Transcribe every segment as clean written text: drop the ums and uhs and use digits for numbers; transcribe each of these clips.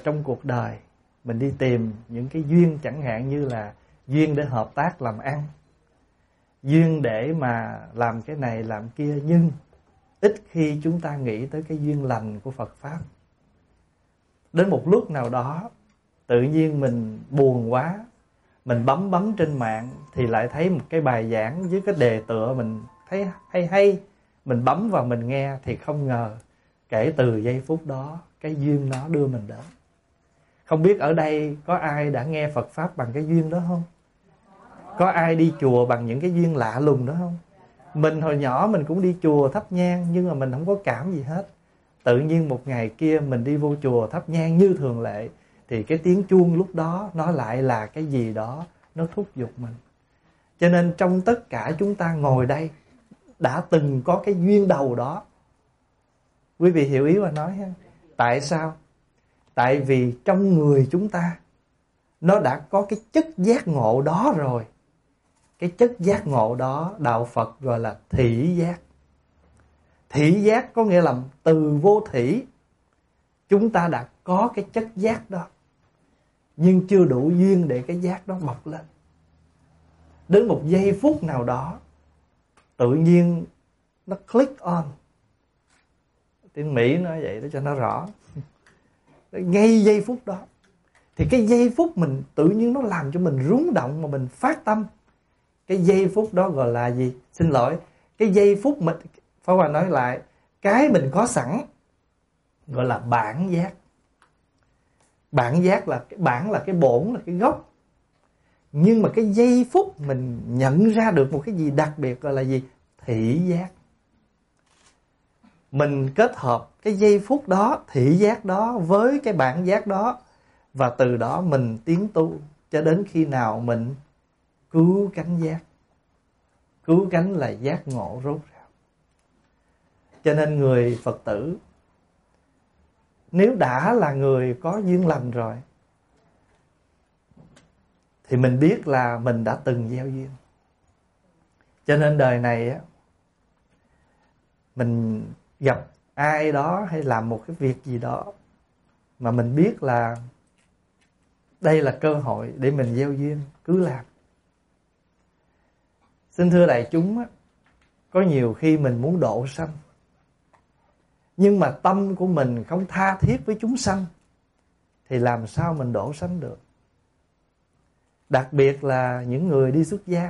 trong cuộc đời mình đi tìm những cái duyên, chẳng hạn như là duyên để hợp tác làm ăn, duyên để mà làm cái này làm kia, nhưng ít khi chúng ta nghĩ tới cái duyên lành của Phật Pháp. Đến một lúc nào đó tự nhiên mình buồn quá, mình bấm trên mạng thì lại thấy một cái bài giảng với cái đề tựa mình thấy hay, mình bấm vào mình nghe thì không ngờ kể từ giây phút đó cái duyên nó đưa mình đến. Không biết ở đây có ai đã nghe Phật Pháp bằng cái duyên đó không? Có ai đi chùa bằng những cái duyên lạ lùng đó không? Mình hồi nhỏ mình cũng đi chùa thắp nhang, nhưng mà mình không có cảm gì hết. Tự nhiên một ngày kia mình đi vô chùa thắp nhang như thường lệ, thì cái tiếng chuông lúc đó nó lại là cái gì đó nó thúc giục mình. Cho nên trong tất cả chúng ta ngồi đây đã từng có cái duyên đầu đó. Quý vị hiểu ý mà nói ha? Tại sao? Tại vì trong người chúng ta nó đã có cái chất giác ngộ đó rồi. Cái chất giác ngộ đó đạo Phật gọi là thị giác. Thị giác có nghĩa là từ vô thỉ chúng ta đã có cái chất giác đó, nhưng chưa đủ duyên để cái giác đó mọc lên. Đến một giây phút nào đó tự nhiên nó click on. Tiếng Mỹ nói vậy để cho nó rõ. Ngay giây phút đó thì cái giây phút mình tự nhiên nó làm cho mình rung động mà mình phát tâm. Cái giây phút đó gọi là gì? Xin lỗi, cái giây phút mình, Pháp Hòa nói lại, cái mình có sẵn gọi là bản giác. Bản giác là bản là cái bổn, là cái gốc. Nhưng mà cái giây phút mình nhận ra được một cái gì đặc biệt gọi là gì? Thị giác. Mình kết hợp cái giây phút đó, thị giác đó với cái bản giác đó, và từ đó mình tiến tu cho đến khi nào mình cứu cánh giác. Cứu cánh là giác ngộ rốt ráo. Cho nên người Phật tử nếu đã là người có duyên lành rồi thì mình biết là mình đã từng gieo duyên. Cho nên đời này á, mình gặp ai đó hay làm một cái việc gì đó mà mình biết là đây là cơ hội để mình gieo duyên, cứ làm. Xin thưa đại chúng á, có nhiều khi mình muốn độ sanh, nhưng mà tâm của mình không tha thiết với chúng sanh thì làm sao mình độ sanh được? Đặc biệt là những người đi xuất gia.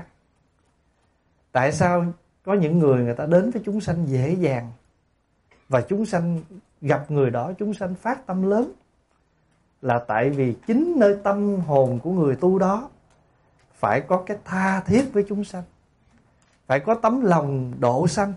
Tại sao có những người ta đến với chúng sanh dễ dàng, và chúng sanh gặp người đó chúng sanh phát tâm lớn? Là tại vì chính nơi tâm hồn của người tu đó phải có cái tha thiết với chúng sanh, phải có tấm lòng độ sanh,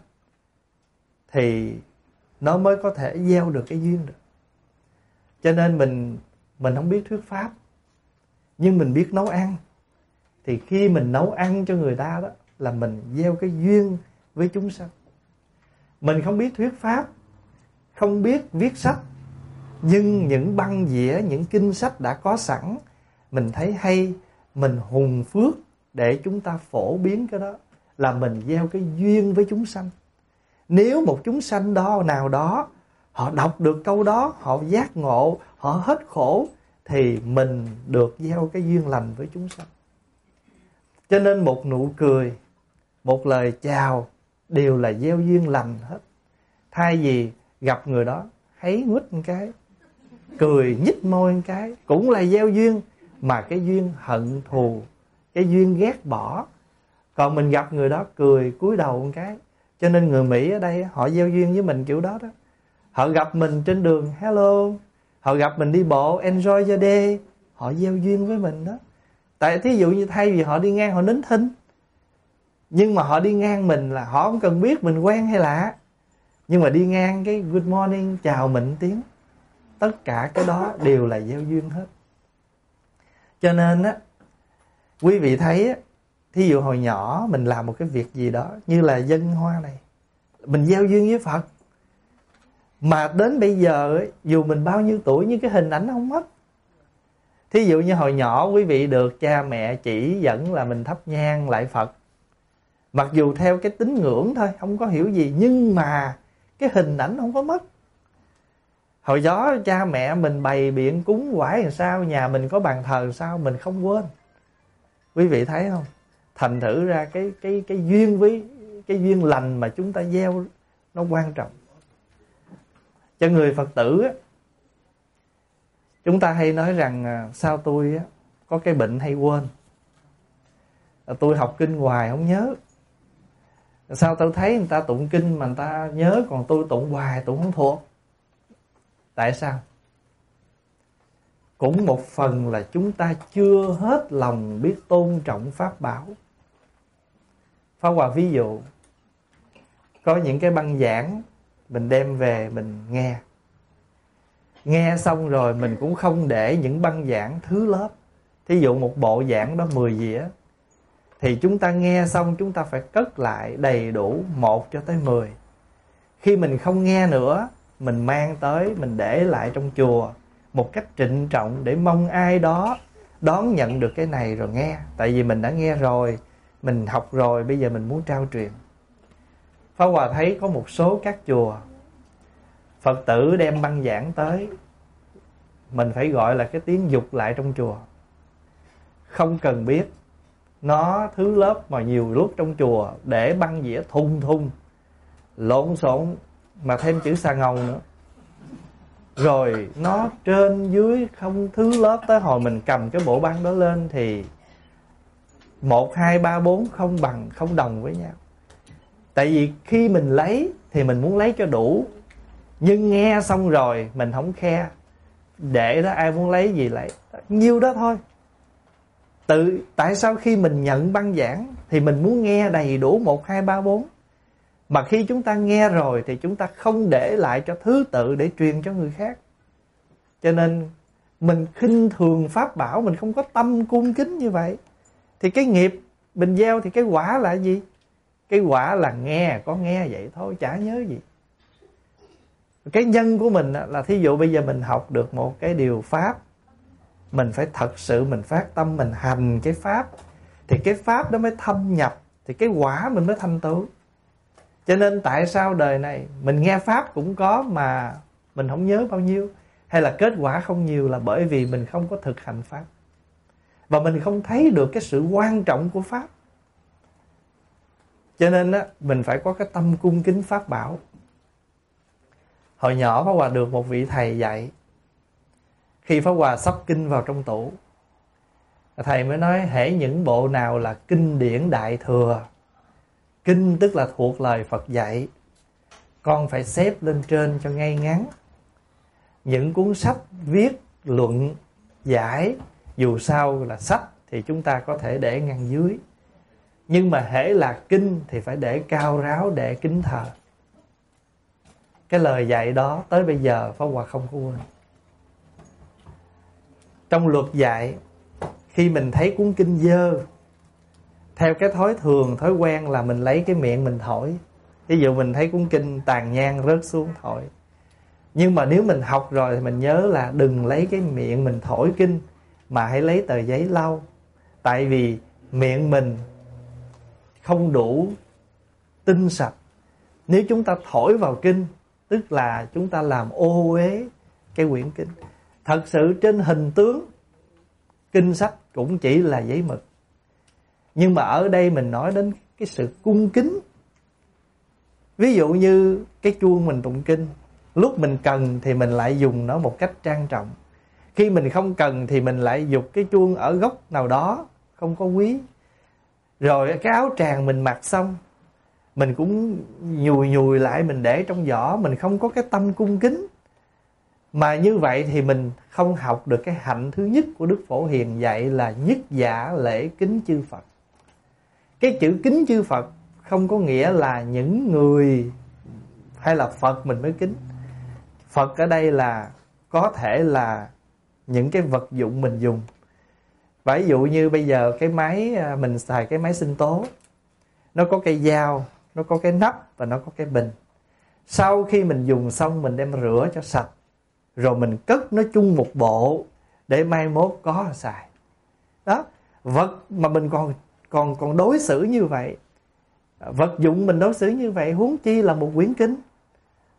thì nó mới có thể gieo được cái duyên được. Cho nên mình không biết thuyết pháp, nhưng mình biết nấu ăn. Thì khi mình nấu ăn cho người ta đó là mình gieo cái duyên với chúng sanh. Mình không biết thuyết pháp, không biết viết sách, nhưng những băng dĩa, những kinh sách đã có sẵn, mình thấy hay, mình hùng phước để chúng ta phổ biến cái đó, là mình gieo cái duyên với chúng sanh. Nếu một chúng sanh đó nào đó họ đọc được câu đó, họ giác ngộ, họ hết khổ, thì mình được gieo cái duyên lành với chúng sanh. Cho nên một nụ cười, một lời chào đều là gieo duyên lành hết. Thay vì gặp người đó háy nguýt một cái, cười nhích môi một cái, cũng là gieo duyên, mà cái duyên hận thù, cái duyên ghét bỏ. Còn mình gặp người đó cười cúi đầu một cái. Cho nên người Mỹ ở đây họ gieo duyên với mình kiểu đó đó. Họ gặp mình trên đường hello, họ gặp mình đi bộ enjoy your day, họ gieo duyên với mình đó. Tại thí dụ như thay vì họ đi ngang họ nín thinh, nhưng mà họ đi ngang mình là họ không cần biết mình quen hay lạ, nhưng mà đi ngang cái good morning chào mình tiếng, tất cả cái đó đều là gieo duyên hết. Cho nên á, quý vị thấy á, thí dụ hồi nhỏ mình làm một cái việc gì đó, như là dâng hoa này, mình gieo duyên với Phật. Mà đến bây giờ ấy, dù mình bao nhiêu tuổi nhưng cái hình ảnh nó không mất. Thí dụ như hồi nhỏ quý vị được cha mẹ chỉ dẫn là mình thắp nhang lại Phật, mặc dù theo cái tín ngưỡng thôi, không có hiểu gì, nhưng mà cái hình ảnh không có mất. Hồi đó cha mẹ mình bày biện cúng quải làm sao, nhà mình có bàn thờ sao, mình không quên. Quý vị thấy không? Thành thử ra cái duyên với cái duyên lành mà chúng ta gieo nó quan trọng. Cho người Phật tử á, chúng ta hay nói rằng sao tôi á, có cái bệnh hay quên. Tôi học kinh hoài không nhớ. Sao tôi thấy người ta tụng kinh mà người ta nhớ, còn tôi tụng hoài tụng không thuộc. Tại sao? Cũng một phần là chúng ta chưa hết lòng biết tôn trọng Pháp bảo. Pháp Hòa ví dụ, có những cái băng giảng mình đem về mình nghe. Nghe xong rồi mình cũng không để những băng giảng thứ lớp. Thí dụ một bộ giảng đó 10 dĩa, thì chúng ta nghe xong chúng ta phải cất lại đầy đủ 1 cho tới 10. Khi mình không nghe nữa, mình mang tới, mình để lại trong chùa một cách trịnh trọng để mong ai đó đón nhận được cái này rồi nghe. Tại vì mình đã nghe rồi, mình học rồi, bây giờ mình muốn trao truyền. Pháp Hòa thấy có một số các chùa Phật tử đem băng giảng tới, mình phải gọi là cái tiếng dục lại trong chùa. Không cần biết nó thứ lớp mà nhiều lúc trong chùa để băng dĩa thùng thùng lộn xộn, mà thêm chữ xà ngầu nữa. Rồi nó trên dưới không thứ lớp, tới hồi mình cầm cái bộ băng đó lên thì 1, 2, 3, 4 không bằng, không đồng với nhau. Tại vì khi mình lấy thì mình muốn lấy cho đủ, nhưng nghe xong rồi mình không khe, để đó ai muốn lấy gì lấy, nhiêu đó thôi. Tại sao khi mình nhận băng giảng thì mình muốn nghe đầy đủ 1, 2, 3, 4, mà khi chúng ta nghe rồi thì chúng ta không để lại cho thứ tự để truyền cho người khác. Cho nên mình khinh thường Pháp bảo, mình không có tâm cung kính như vậy, thì cái nghiệp mình gieo thì cái quả là gì? Cái quả là nghe, có nghe vậy thôi, chả nhớ gì. Cái nhân của mình là thí dụ bây giờ mình học được một cái điều Pháp, mình phải thật sự mình phát tâm mình hành cái Pháp, thì cái Pháp đó mới thâm nhập, thì cái quả mình mới thành tựu. Cho nên tại sao đời này mình nghe Pháp cũng có mà mình không nhớ bao nhiêu, hay là kết quả không nhiều, là bởi vì mình không có thực hành Pháp, và mình không thấy được cái sự quan trọng của Pháp. Cho nên á, mình phải có cái tâm cung kính Pháp bảo. Hồi nhỏ Pháp Hòa được một vị thầy dạy. Khi Pháp Hòa sắp kinh vào trong tủ, thầy mới nói hễ những bộ nào là kinh điển đại thừa, kinh tức là thuộc lời Phật dạy, con phải xếp lên trên cho ngay ngắn. Những cuốn sách viết luận giải, dù sao là sách thì chúng ta có thể để ngăn dưới, nhưng mà hễ là kinh thì phải để cao ráo, để kính thờ. Cái lời dạy đó tới bây giờ Pháp Hòa không có quên. Trong luật dạy, khi mình thấy cuốn kinh dơ, theo cái thói thường, thói quen là mình lấy cái miệng mình thổi. Ví dụ mình thấy cuốn kinh tàn nhang rớt xuống thổi. Nhưng mà nếu mình học rồi thì mình nhớ là đừng lấy cái miệng mình thổi kinh, mà hãy lấy tờ giấy lau. Tại vì miệng mình không đủ tinh sạch. Nếu chúng ta thổi vào kinh, tức là chúng ta làm ô uế cái quyển kinh. Thật sự trên hình tướng kinh sách cũng chỉ là giấy mực, nhưng mà ở đây mình nói đến cái sự cung kính. Ví dụ như cái chuông mình tụng kinh, lúc mình cần thì mình lại dùng nó một cách trang trọng, khi mình không cần thì mình lại giục cái chuông ở góc nào đó không có quý. Rồi cái áo tràng mình mặc xong, mình cũng nhùi lại, mình để trong giỏ, mình không có cái tâm cung kính. Mà như vậy thì mình không học được cái hạnh thứ nhất của Đức Phổ Hiền dạy là nhất giả lễ kính chư Phật. Cái chữ kính chư Phật không có nghĩa là những người hay là Phật mình mới kính. Phật ở đây là có thể là những cái vật dụng mình dùng. Ví dụ như bây giờ cái máy, mình xài cái máy sinh tố, nó có cây dao, nó có cái nắp và nó có cái bình. Sau khi mình dùng xong mình đem rửa cho sạch, rồi mình cất nó chung một bộ để mai mốt có xài. Đó, vật mà mình còn đối xử như vậy, vật dụng mình đối xử như vậy, huống chi là một quyển kinh.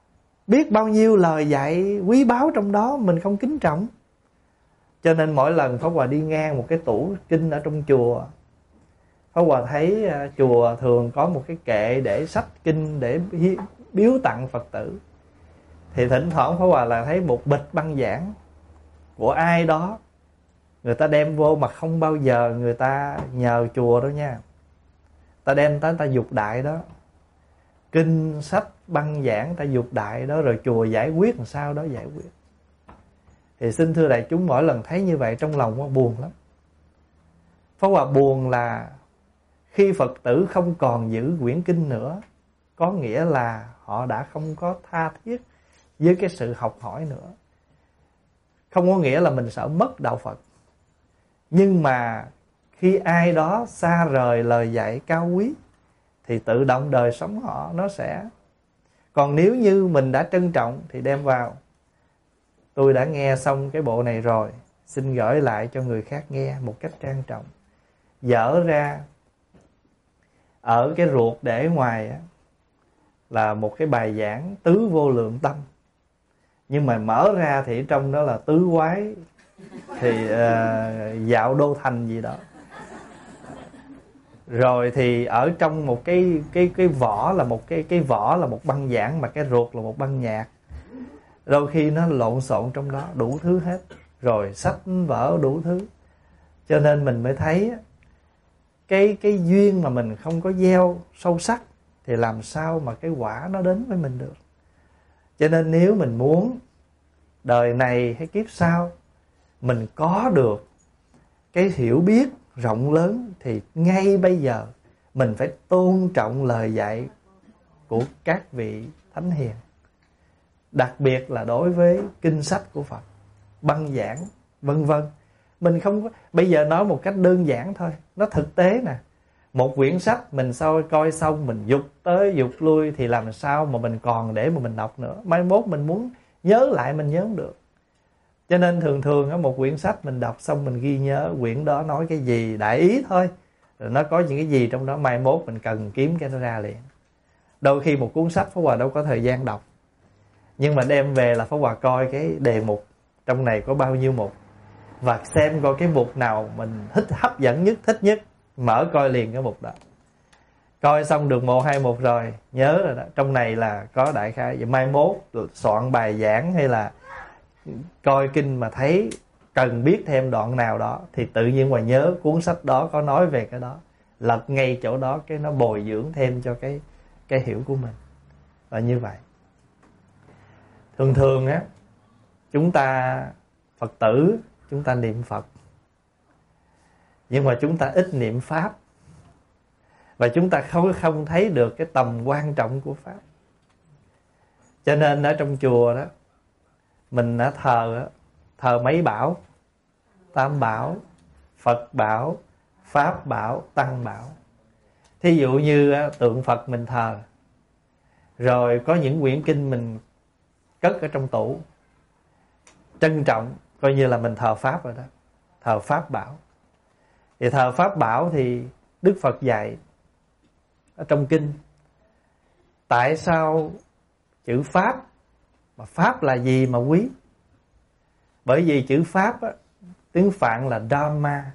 biết bao nhiêu lời dạy quý báu trong đó mình không kính trọng. Cho nên mỗi lần Pháp Hòa đi ngang một cái tủ kinh ở trong chùa, Pháp Hòa thấy chùa thường có một cái kệ để sách kinh để biếu tặng Phật tử. Thì thỉnh thoảng Pháp Hòa là thấy một bịch băng giảng của ai đó, người ta đem vô mà không bao giờ người ta nhờ chùa đâu nha. Ta đem tới ta dục đại đó, kinh sách băng giảng ta dục đại đó, rồi chùa giải quyết làm sao đó giải quyết. Thì xin thưa đại chúng, mỗi lần thấy như vậy trong lòng nó buồn lắm. Pháp Hòa buồn là khi Phật tử không còn giữ quyển kinh nữa, có nghĩa là họ đã không có tha thiết với cái sự học hỏi nữa. Không có nghĩa là mình sợ mất đạo Phật, nhưng mà khi ai đó xa rời lời dạy cao quý thì tự động đời sống họ nó sẽ. Còn nếu như mình đã trân trọng thì đem vào. Tôi đã nghe xong cái bộ này rồi, xin gửi lại cho người khác nghe một cách trang trọng. Dở ra ở cái ruột để ngoài á, là một cái bài giảng tứ vô lượng tâm. Nhưng mà mở ra thì trong đó là tứ quái, thì dạo đô thành gì đó. Rồi thì ở trong một cái vỏ là một cái vỏ là một băng giảng, mà cái ruột là một băng nhạc. Đôi khi nó lộn xộn trong đó đủ thứ hết, rồi sách vở đủ thứ. Cho nên mình mới thấy cái duyên mà mình không có gieo sâu sắc thì làm sao mà cái quả nó đến với mình được. Cho nên nếu mình muốn đời này hay kiếp sau mình có được cái hiểu biết rộng lớn, thì ngay bây giờ mình phải tôn trọng lời dạy của các vị thánh hiền. Đặc biệt là đối với kinh sách của Phật, băng giảng vân vân. Mình không có, bây giờ nói một cách đơn giản thôi, nó thực tế nè. Một quyển sách mình sau coi xong mình dục tới dục lui thì làm sao mà mình còn để mà mình đọc nữa. Mai mốt mình muốn nhớ lại mình nhớ không được. Cho nên thường thường á, một quyển sách mình đọc xong mình ghi nhớ quyển đó nói cái gì, đại ý thôi. Rồi nó có những cái gì trong đó, mai mốt mình cần kiếm cái nó ra liền. Đôi khi một cuốn sách Pháp Hòa đâu có thời gian đọc, nhưng mà đem về là Pháp Hòa coi cái đề mục trong này có bao nhiêu mục, và xem coi cái mục nào mình hấp dẫn nhất, thích nhất, mở coi liền cái mục đó. Coi xong được 1-2 mục rồi, nhớ rồi đó, trong này là có đại khái. Vậy mai mốt soạn bài giảng hay là coi kinh mà thấy cần biết thêm đoạn nào đó thì tự nhiên mà nhớ cuốn sách đó có nói về cái đó, lật ngay chỗ đó, cái nó bồi dưỡng thêm cho cái hiểu của mình. Và như vậy thường thường á, chúng ta Phật tử chúng ta niệm Phật, nhưng mà chúng ta ít niệm Pháp, và chúng ta không thấy được cái tầm quan trọng của Pháp. Cho nên ở trong chùa đó mình đã thờ mấy bảo: Tam bảo, Phật bảo, Pháp bảo, Tăng bảo. Thí dụ như tượng Phật mình thờ, rồi có những quyển kinh mình cất ở trong tủ, trân trọng, coi như là mình thờ Pháp rồi đó, thờ Pháp bảo. Thì thờ Pháp bảo thì Đức Phật dạy ở trong kinh, tại sao chữ Pháp, mà Pháp là gì mà quý? Bởi vì chữ Pháp á, tiếng Phạn là Dhamma,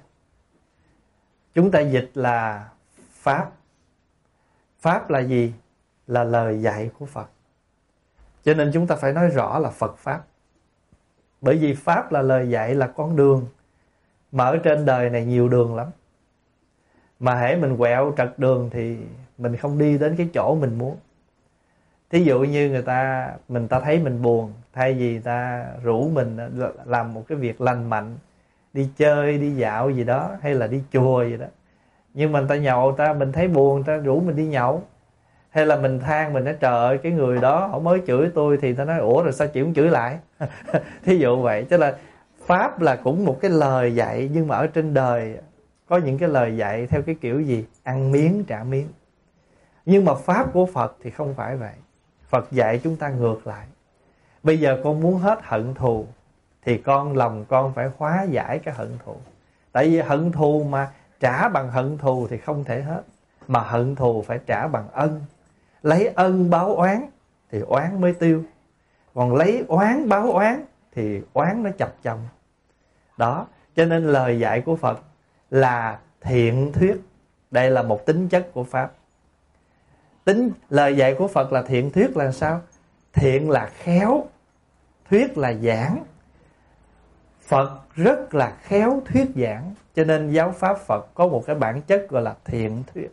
chúng ta dịch là Pháp. Pháp là gì? Là lời dạy của Phật. Cho nên chúng ta phải nói rõ là Phật Pháp. Bởi vì Pháp là lời dạy, là con đường. Mà ở trên đời này nhiều đường lắm, mà hễ mình quẹo trật đường thì mình không đi đến cái chỗ mình muốn. Thí dụ như người ta thấy mình buồn, thay vì ta rủ mình làm một cái việc lành mạnh, đi chơi, đi dạo gì đó, hay là đi chùa gì đó, nhưng mà người ta nhậu, mình thấy buồn, ta rủ mình đi nhậu. Hay là mình than, mình nói trời ơi cái người đó họ mới chửi tôi, thì ta nói ủa rồi sao chị không chửi lại? Thí dụ vậy. Cho là Pháp là cũng một cái lời dạy, nhưng mà ở trên đời có những cái lời dạy theo cái kiểu gì? Ăn miếng trả miếng. Nhưng mà Pháp của Phật thì không phải vậy. Phật dạy chúng ta ngược lại. Bây giờ con muốn hết hận thù thì lòng con phải hóa giải cái hận thù. Tại vì hận thù mà trả bằng hận thù thì không thể hết, mà hận thù phải trả bằng ân. Lấy ân báo oán thì oán mới tiêu. còn lấy oán báo oán thì oán nó chập chồng. Đó, cho nên lời dạy của Phật là thiện thuyết. Đây là một tính chất của Pháp. Lời dạy của Phật là thiện thuyết là sao? Thiện là khéo, thuyết là giảng. Phật rất là khéo thuyết giảng, cho nên giáo pháp Phật có một cái bản chất gọi là thiện thuyết.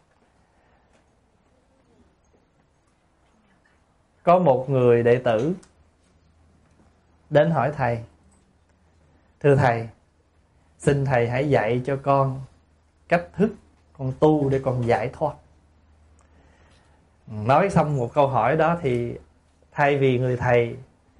Có một người đệ tử đến hỏi thầy: thưa thầy, xin thầy hãy dạy cho con cách thức con tu để con giải thoát. Nói xong một câu hỏi đó thì thay vì người thầy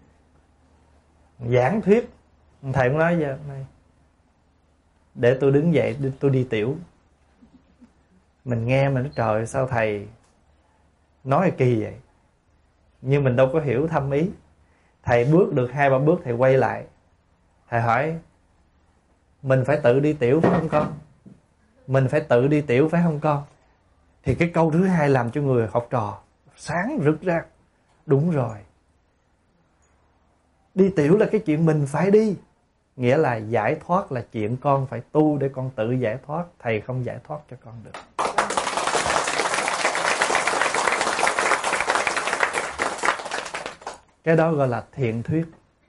giảng thuyết, thầy cũng nói: giờ này để tôi đứng dậy, tôi đi tiểu. Mình nghe mình nói trời, sao thầy nói kỳ vậy? Nhưng mình đâu có hiểu thâm ý. Thầy bước được 2-3 bước thầy quay lại, thầy hỏi: mình phải tự đi tiểu phải không con? Mình phải tự đi tiểu phải không con? Thì cái câu thứ hai làm cho người học trò sáng rực ra. Đúng rồi, đi tiểu là cái chuyện mình phải đi, nghĩa là giải thoát là chuyện con phải tu để con tự giải thoát. Thầy không giải thoát cho con được. Cái đó gọi là thiện thuyết.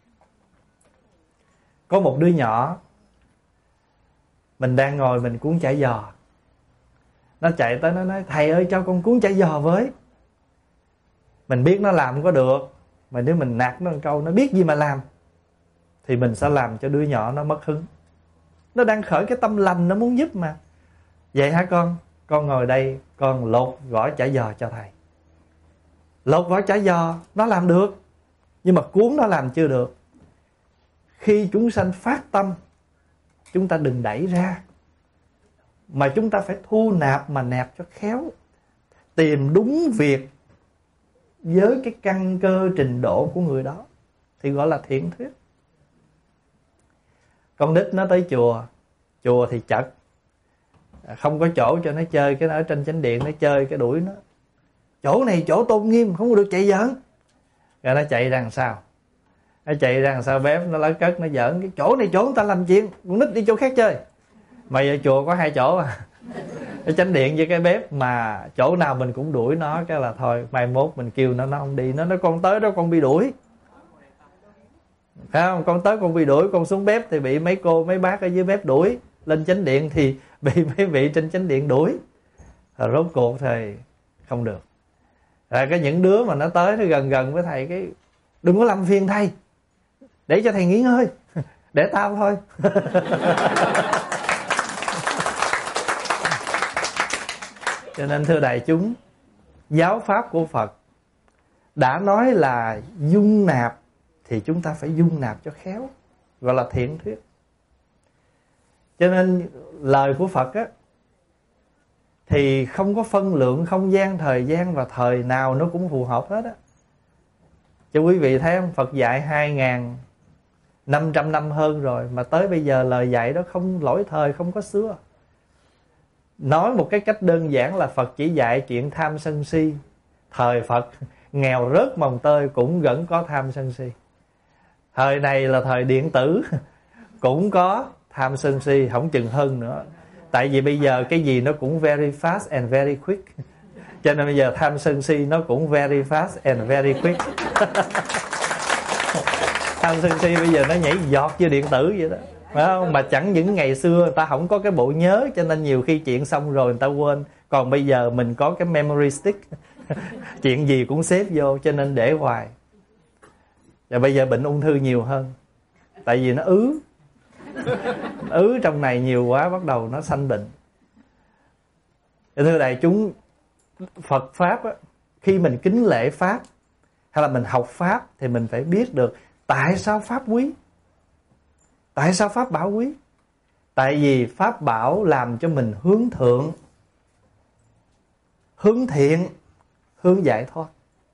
Có một đứa nhỏ, mình đang ngồi mình cuốn chả giò, nó chạy tới nó nói: thầy ơi cho con cuốn chả giò với. Mình biết nó làm không có được, mà nếu mình nạt nó một câu nó biết gì mà làm, thì mình sẽ làm cho đứa nhỏ nó mất hứng. Nó đang khởi cái tâm lành, nó muốn giúp mà. Vậy hả con? Con ngồi đây, con lột vỏ chả giò cho thầy. Lột vỏ chả giò nó làm được, nhưng mà cuốn nó làm chưa được. Khi chúng sanh phát tâm, chúng ta đừng đẩy ra, mà chúng ta phải thu nạp mà nạp cho khéo. Tìm đúng việc với cái căn cơ trình độ của người đó thì gọi là thiện thuyết. Con nít nó tới chùa thì chật, không có chỗ cho nó chơi, cái nó ở trên chánh điện nó chơi, cái đuổi nó: chỗ này chỗ tôn nghiêm, không được chạy giỡn. Rồi nó chạy ra đằng sau, nó chạy ra đằng sau bếp, nó lấy cất nó giỡn: cái chỗ này chỗ người ta làm chuyện, con nít đi chỗ khác chơi. Mà giờ chùa có 2 chỗ à, cái chánh điện với cái bếp, mà chỗ nào mình cũng đuổi nó, cái là thôi mai mốt mình kêu nó không đi. Nó nói: con tới đó con bị đuổi, phải không? Con tới con bị đuổi, con xuống bếp thì bị mấy cô mấy bác ở dưới bếp đuổi, lên chánh điện thì bị mấy vị trên chánh điện đuổi. Rồi rốt cuộc thì không được. Rồi có những đứa mà nó tới nó gần với thầy, cái đừng có làm phiền thầy, để cho thầy nghỉ ngơi, để tao thôi. Cho nên thưa đại chúng, giáo pháp của Phật đã nói là dung nạp thì chúng ta phải dung nạp cho khéo, gọi là thiện thuyết. Cho nên lời của Phật á thì không có phân lượng không gian, thời gian, và thời nào nó cũng phù hợp hết á. Cho quý vị thấy không, Phật dạy 2.500 năm hơn rồi, mà tới bây giờ lời dạy đó không lỗi thời, không có xưa. Nói một cái cách đơn giản là Phật chỉ dạy chuyện tham sân si. Thời Phật nghèo rớt mồng tơi cũng vẫn có tham sân si. Thời này là thời điện tử cũng có tham sân si, không chừng hơn nữa. Tại vì bây giờ cái gì nó cũng very fast and very quick, cho nên bây giờ tham sân si nó cũng very fast and very quick. Tham sân si bây giờ nó nhảy giọt như điện tử vậy đó, phải không? Mà chẳng những ngày xưa người ta không có cái bộ nhớ, cho nên nhiều khi chuyện xong rồi người ta quên. Còn bây giờ mình có cái memory stick, chuyện gì cũng xếp vô, cho nên để hoài. Và bây giờ bệnh ung thư nhiều hơn, tại vì nó ứ trong này nhiều quá, bắt đầu nó sanh bệnh. Thưa đại chúng, Phật Pháp á, khi mình kính lễ Pháp hay là mình học Pháp thì mình phải biết được tại sao Pháp quý. Tại sao Pháp bảo quý? Tại vì Pháp bảo làm cho mình hướng thượng, hướng thiện, hướng giải thoát.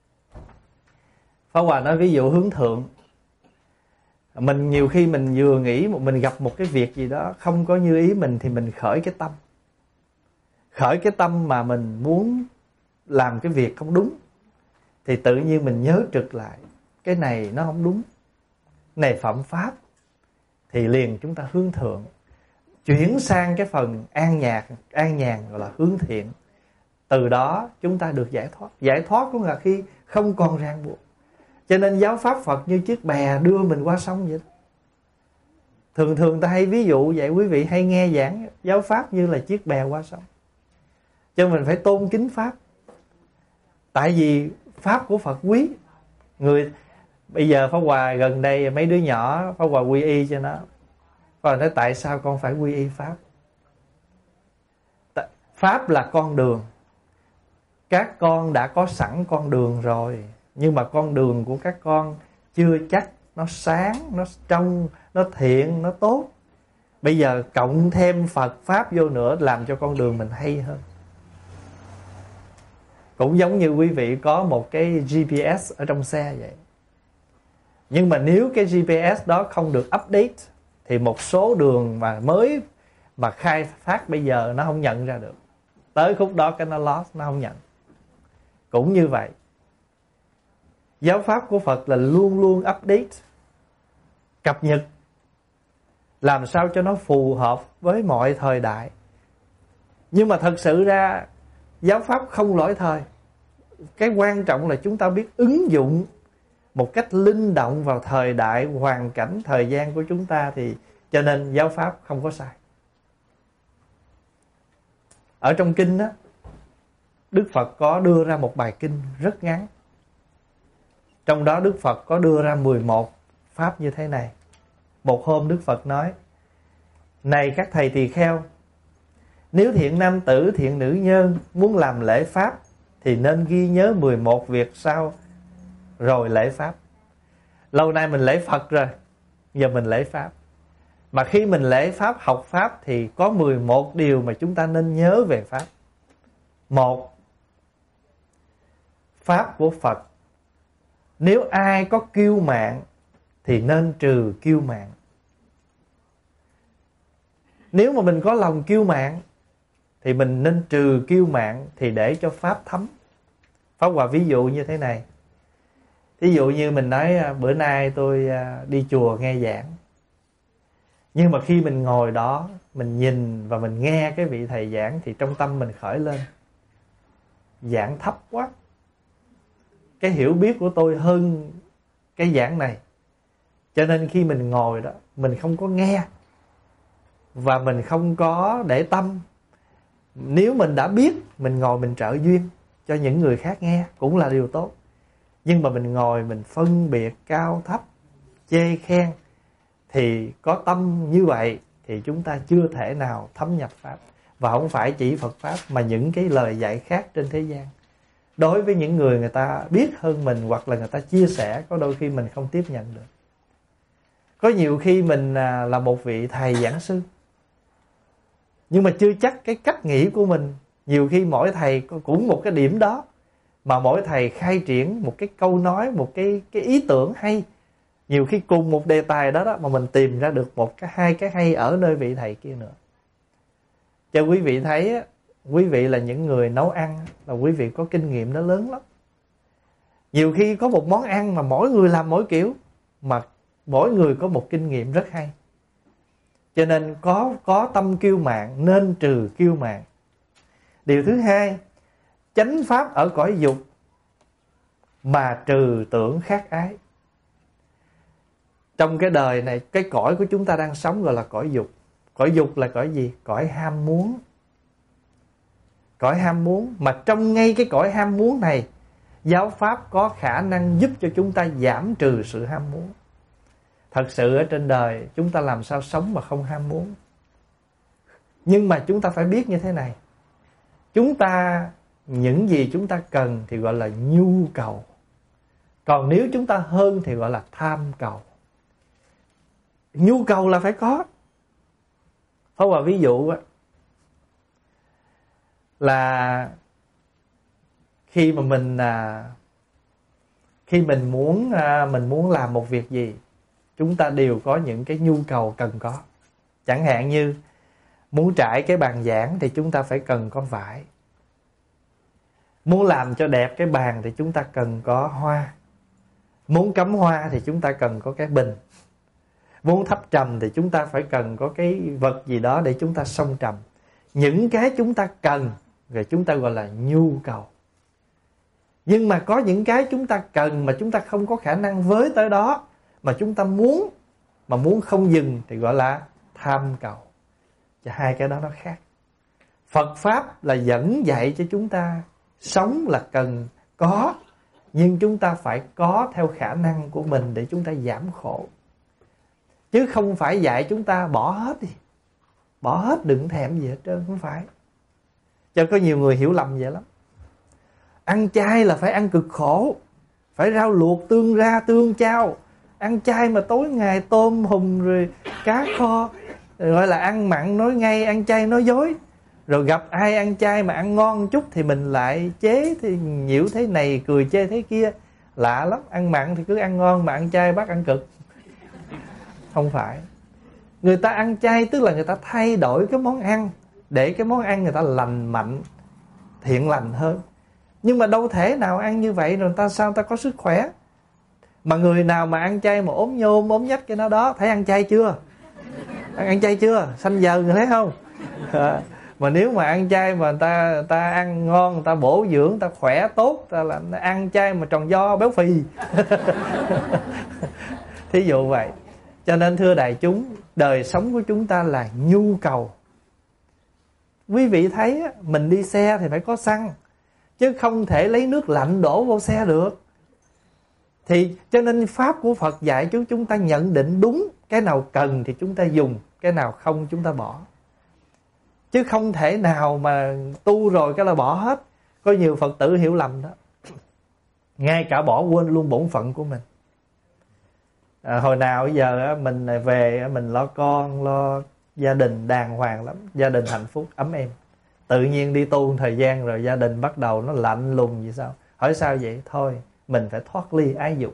Pháp Hòa nói ví dụ hướng thượng. Mình nhiều khi mình vừa nghĩ mình gặp một cái việc gì đó không có như ý mình, thì mình khởi cái tâm. Khởi cái tâm mà mình muốn làm cái việc không đúng, thì tự nhiên mình nhớ trực lại cái này nó không đúng, này phạm pháp, thì liền chúng ta hướng thượng, chuyển sang cái phần an nhàn gọi là hướng thiện. Từ đó chúng ta được giải thoát. Giải thoát cũng là khi không còn ràng buộc. Cho nên giáo pháp Phật như chiếc bè đưa mình qua sông vậy đó. Thường ta hay ví dụ vậy, quý vị hay nghe giảng giáo pháp như là chiếc bè qua sông. Cho mình phải tôn kính pháp. Tại vì pháp của Phật quý. Bây giờ Pháp Hòa gần đây mấy đứa nhỏ Pháp Hòa quy y cho nó. Pháp Hòa nói tại sao con phải quy y pháp? Pháp là con đường. Các con đã có sẵn con đường rồi, nhưng mà con đường của các con chưa chắc nó sáng, nó trong, nó thiện, nó tốt. Bây giờ cộng thêm Phật Pháp vô nữa làm cho con đường mình hay hơn. Cũng giống như quý vị có một cái GPS ở trong xe vậy. Nhưng mà nếu cái GPS đó không được update thì một số đường mà mới mà khai phát bây giờ nó không nhận ra được. Tới khúc đó cái nó lost, nó không nhận. Cũng như vậy, giáo pháp của Phật là luôn luôn update, cập nhật, làm sao cho nó phù hợp với mọi thời đại. Nhưng mà thật sự ra giáo pháp không lỗi thời. Cái quan trọng là chúng ta biết ứng dụng một cách linh động vào thời đại, hoàn cảnh, thời gian của chúng ta, thì cho nên giáo pháp không có sai. Ở trong kinh đó, Đức Phật có đưa ra một bài kinh rất ngắn. Trong đó Đức Phật có đưa ra 11 pháp như thế này. Một hôm Đức Phật nói: này các thầy tỳ kheo, nếu thiện nam tử, thiện nữ nhân muốn làm lễ pháp thì nên ghi nhớ 11 việc sau rồi lễ pháp. Lâu nay mình lễ Phật rồi, giờ mình lễ pháp. Mà khi mình lễ pháp, học pháp thì có 11 điều mà chúng ta nên nhớ về pháp. Một, pháp của Phật, nếu ai có kiêu mạn thì nên trừ kiêu mạn. Nếu mà mình có lòng kiêu mạn thì mình nên trừ kiêu mạn, thì để cho pháp thấm. Pháp Hòa ví dụ như thế này. Ví dụ như mình nói bữa nay tôi đi chùa nghe giảng, nhưng mà khi mình ngồi đó, mình nhìn và mình nghe cái vị thầy giảng thì trong tâm mình khởi lên: giảng thấp quá, cái hiểu biết của tôi hơn cái giảng này. Cho nên khi mình ngồi đó, mình không có nghe và mình không có để tâm. Nếu mình đã biết, mình ngồi mình trợ duyên cho những người khác nghe cũng là điều tốt. Nhưng mà mình ngồi mình phân biệt cao thấp, chê khen, thì có tâm như vậy thì chúng ta chưa thể nào thấm nhập pháp. Và không phải chỉ Phật Pháp mà những cái lời dạy khác trên thế gian. Đối với những người ta biết hơn mình hoặc là người ta chia sẻ, có đôi khi mình không tiếp nhận được. Có nhiều khi mình là một vị thầy giảng sư, nhưng mà chưa chắc cái cách nghĩ của mình. Nhiều khi mỗi thầy cũng một cái điểm đó, mà mỗi thầy khai triển một cái câu nói, một cái ý tưởng hay. Nhiều khi cùng một đề tài đó mà mình tìm ra được hai cái hay ở nơi vị thầy kia nữa. Cho quý vị thấy, quý vị là những người nấu ăn, là quý vị có kinh nghiệm nó lớn lắm. Nhiều khi có một món ăn mà mỗi người làm mỗi kiểu, mà mỗi người có một kinh nghiệm rất hay. Cho nên có tâm kiêu mạn nên trừ kiêu mạn. Điều thứ hai, chánh pháp ở cõi dục mà trừ tưởng khát ái. Trong cái đời này, cái cõi của chúng ta đang sống gọi là cõi dục. Cõi dục là cõi gì? Cõi ham muốn. Cõi ham muốn. Mà trong ngay cái cõi ham muốn này, giáo pháp có khả năng giúp cho chúng ta giảm trừ sự ham muốn. Thật sự ở trên đời chúng ta làm sao sống mà không ham muốn. Nhưng mà chúng ta phải biết như thế này. Chúng ta, những gì chúng ta cần thì gọi là nhu cầu. Còn nếu chúng ta hơn thì gọi là tham cầu. Nhu cầu là phải có. Pháp Hòa ví dụ là khi mà mình muốn làm một việc gì, chúng ta đều có những cái nhu cầu cần có. Chẳng hạn như muốn trải cái bàn giảng thì chúng ta phải cần có vải. Muốn làm cho đẹp cái bàn thì chúng ta cần có hoa. Muốn cắm hoa thì chúng ta cần có cái bình. Muốn thắp trầm thì chúng ta phải cần có cái vật gì đó để chúng ta xông trầm. Những cái chúng ta cần rồi chúng ta gọi là nhu cầu. Nhưng mà có những cái chúng ta cần mà chúng ta không có khả năng với tới đó, mà chúng ta muốn, mà muốn không dừng thì gọi là tham cầu. Và hai cái đó nó khác. Phật Pháp là dẫn dạy cho chúng ta sống là cần có, nhưng chúng ta phải có theo khả năng của mình để chúng ta giảm khổ. Chứ không phải dạy chúng ta bỏ hết đi. Bỏ hết đừng thèm gì hết trơn, không phải. Cho có nhiều người hiểu lầm vậy lắm. Ăn chay là phải ăn cực khổ, phải rau luộc, tương ra, tương chao. Ăn chay mà tối ngày tôm hùm rồi cá kho, rồi gọi là ăn mặn nói ngay, ăn chay nói dối. Rồi gặp ai ăn chay mà ăn ngon chút thì mình lại chế thì nhiễu thế này, cười chê thế kia. Lạ lắm, ăn mặn thì cứ ăn ngon mà ăn chay bắt ăn cực. Không phải. Người ta ăn chay tức là người ta thay đổi cái món ăn để cái món ăn người ta lành mạnh, thiện lành hơn. Nhưng mà đâu thể nào ăn như vậy rồi ta sao ta có sức khỏe. Mà người nào mà ăn chay mà ốm nhôm, ốm nhách cái nó đó, thấy ăn chay chưa? Ăn chay chưa? Xanh giờ người thấy không? Mà nếu mà ăn chay mà người ta ăn ngon, người ta bổ dưỡng, người ta khỏe tốt, ta là ăn chay mà tròn do béo phì. Thí dụ vậy. Cho nên thưa đại chúng, đời sống của chúng ta là nhu cầu. Quý vị thấy mình đi xe thì phải có xăng, chứ không thể lấy nước lạnh đổ vô xe được. Thì cho nên Pháp của Phật dạy chúng ta nhận định đúng. Cái nào cần thì chúng ta dùng, cái nào không chúng ta bỏ. Chứ không thể nào mà tu rồi cái là bỏ hết. Có nhiều Phật tử hiểu lầm đó. Ngay cả bỏ quên luôn bổn phận của mình. Hồi nào giờ mình về mình lo con, lo gia đình đàng hoàng lắm. Gia đình hạnh phúc, ấm êm. Tự nhiên đi tu một thời gian rồi gia đình bắt đầu nó lạnh lùng vậy sao? Hỏi sao vậy? Thôi mình phải thoát ly ái dục.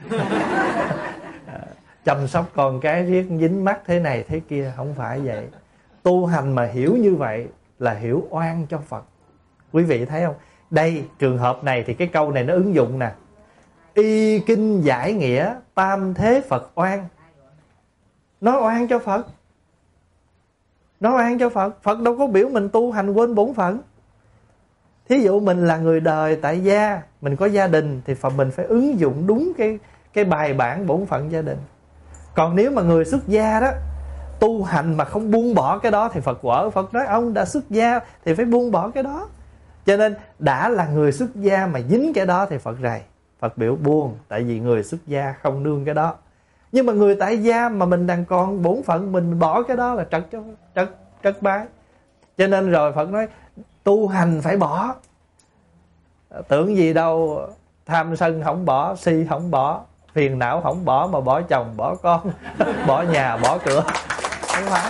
Chăm sóc con cái riết dính mắt thế này thế kia. Không phải vậy. Tu hành mà hiểu như vậy là hiểu oan cho Phật. Quý vị thấy không? Đây trường hợp này thì cái câu này nó ứng dụng nè. Y kinh giải nghĩa tam thế Phật oan. Nói oan cho Phật. Nói oan cho Phật. Phật đâu có biểu mình tu hành quên bổn phận. Thí dụ mình là người đời tại gia, mình có gia đình thì Phật mình phải ứng dụng đúng cái bài bản bổn phận gia đình. Còn nếu mà người xuất gia đó tu hành mà không buông bỏ cái đó thì Phật quở. Phật nói ông đã xuất gia thì phải buông bỏ cái đó. Cho nên đã là người xuất gia mà dính cái đó thì Phật rầy. Phật biểu buông, tại vì người xuất gia không nương cái đó. Nhưng mà người tại gia mà mình đang còn bổn phận, mình bỏ cái đó là trật bái. Cho nên rồi Phật nói tu hành phải bỏ. Tưởng gì đâu, tham sân không bỏ, si không bỏ, phiền não không bỏ, mà bỏ chồng, bỏ con, bỏ nhà, bỏ cửa. Không phải.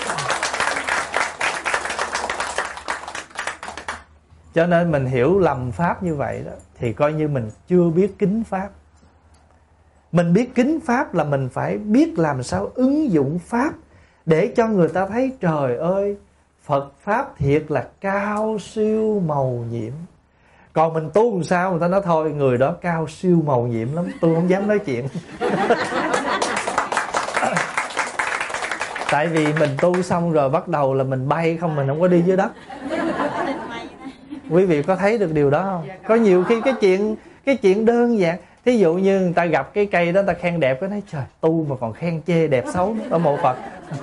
Cho nên mình hiểu lầm Pháp như vậy đó thì coi như mình chưa biết kính Pháp. Mình biết kính Pháp là mình phải biết làm sao ứng dụng Pháp để cho người ta thấy trời ơi, Phật Pháp thiệt là cao siêu màu nhiệm. Còn mình tu làm sao người ta nói thôi người đó cao siêu màu nhiệm lắm, tôi không dám nói chuyện. Tại vì mình tu xong rồi bắt đầu là mình bay không, mình không có đi dưới đất. Quý vị có thấy được điều đó không? Có nhiều khi cái chuyện đơn giản. Thí dụ như người ta gặp cái cây đó, người ta khen đẹp, cái nói trời tu mà còn khen chê đẹp xấu ở mộ Phật.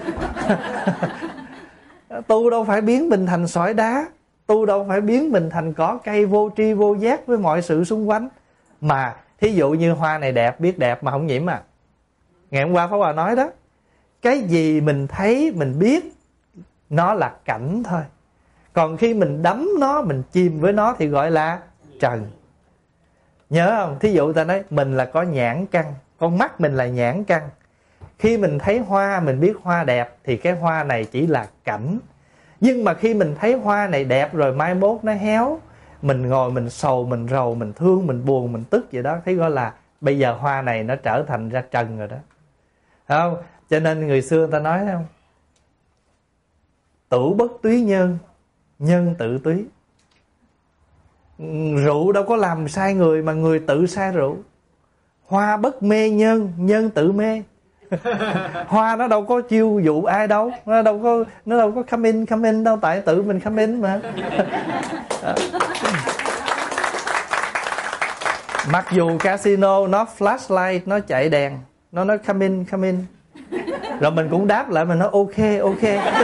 Tu đâu phải biến mình thành sỏi đá, tu đâu phải biến mình thành cỏ cây vô tri vô giác với mọi sự xung quanh. Mà thí dụ như hoa này đẹp, biết đẹp mà không nhiễm à. Ngày hôm qua Pháp Hòa nói đó, cái gì mình thấy mình biết nó là cảnh thôi. Còn khi mình đắm nó, mình chìm với nó thì gọi là trần. Nhớ không? Thí dụ ta nói mình là có nhãn căn, con mắt mình là nhãn căn. Khi mình thấy hoa, mình biết hoa đẹp thì cái hoa này chỉ là cảnh. Nhưng mà khi mình thấy hoa này đẹp rồi mai mốt nó héo, mình ngồi mình sầu, mình rầu, mình thương, mình buồn, mình tức vậy đó, thấy gọi là bây giờ hoa này nó trở thành ra trần rồi đó. Không? Cho nên người xưa người ta nói thấy không? Tửu bất túy nhân, nhân tự túy. Rượu đâu có làm sai người mà người tự sai rượu. Hoa bất mê nhân, nhân tự mê. Hoa nó đâu có chiêu dụ ai đâu, nó đâu có come in đâu, tại tự mình come in mà. Mặc dù casino nó flashlight, nó chạy đèn, nó nói come in, rồi mình cũng đáp lại, mình nói ok.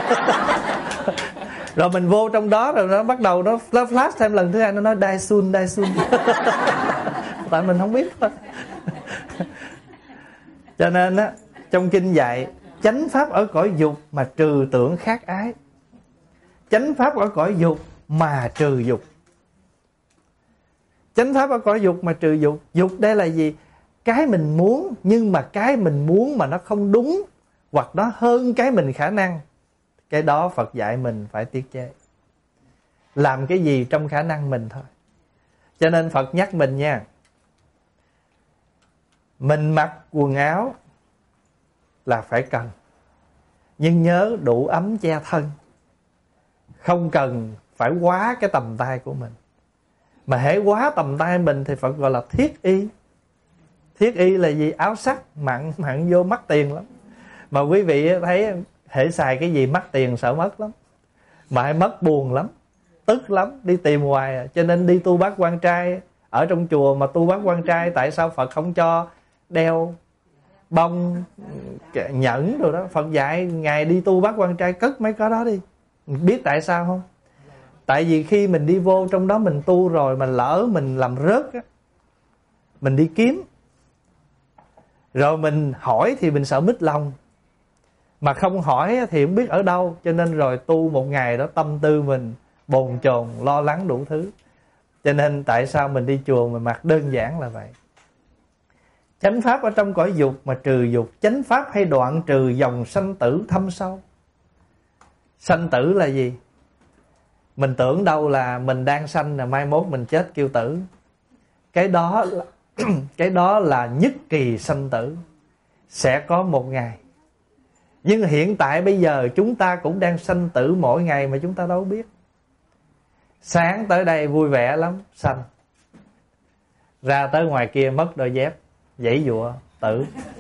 Rồi mình vô trong đó, rồi nó bắt đầu nó flash thêm lần thứ hai, nó nói die soon. Tại mình không biết. Cho nên á, trong kinh dạy chánh pháp ở cõi dục mà trừ tưởng khác ái, chánh pháp ở cõi dục mà trừ dục. Chánh pháp ở cõi dục mà trừ dục. Dục đây là gì? Cái mình muốn, nhưng mà cái mình muốn mà nó không đúng, hoặc nó hơn cái mình khả năng, cái đó Phật dạy mình phải tiết chế. Làm cái gì trong khả năng mình thôi. Cho nên Phật nhắc mình nha, mình mặc quần áo là phải cần, nhưng nhớ đủ ấm che thân, không cần phải quá cái tầm tay của mình. Mà hễ quá tầm tay mình thì Phật gọi là thiết y. Thiết y là gì? Áo sắt mặn vô mắc tiền lắm. Mà quý vị thấy hễ xài cái gì mắc tiền sợ mất lắm, mà hay mất buồn lắm, tức lắm, đi tìm hoài à. Cho nên đi tu bát quan trai, ở trong chùa mà tu bát quan trai, tại sao Phật không cho đeo bông nhẫn rồi đó? Phật dạy ngài đi tu bát quan trai cất mấy cái đó đi. Biết tại sao không? Tại vì khi mình đi vô trong đó mình tu rồi, mà lỡ mình làm rớt á, mình đi kiếm, rồi mình hỏi thì mình sợ mít lòng, mà không hỏi thì không biết ở đâu. Cho nên rồi tu một ngày đó tâm tư mình bồn chồn, lo lắng đủ thứ. Cho nên tại sao mình đi chùa mình mặc đơn giản là vậy. Chánh pháp ở trong cõi dục mà trừ dục. Chánh pháp hay đoạn trừ dòng sanh tử thâm sâu. Sanh tử là gì? Mình tưởng đâu là mình đang sanh, là mai mốt mình chết kêu tử. Cái đó là nhất kỳ sanh tử, sẽ có một ngày. Nhưng hiện tại bây giờ chúng ta cũng đang sanh tử mỗi ngày mà chúng ta đâu biết. Sáng tới đây vui vẻ lắm, sanh. Ra tới ngoài kia mất đôi dép, giãy giụa, tử.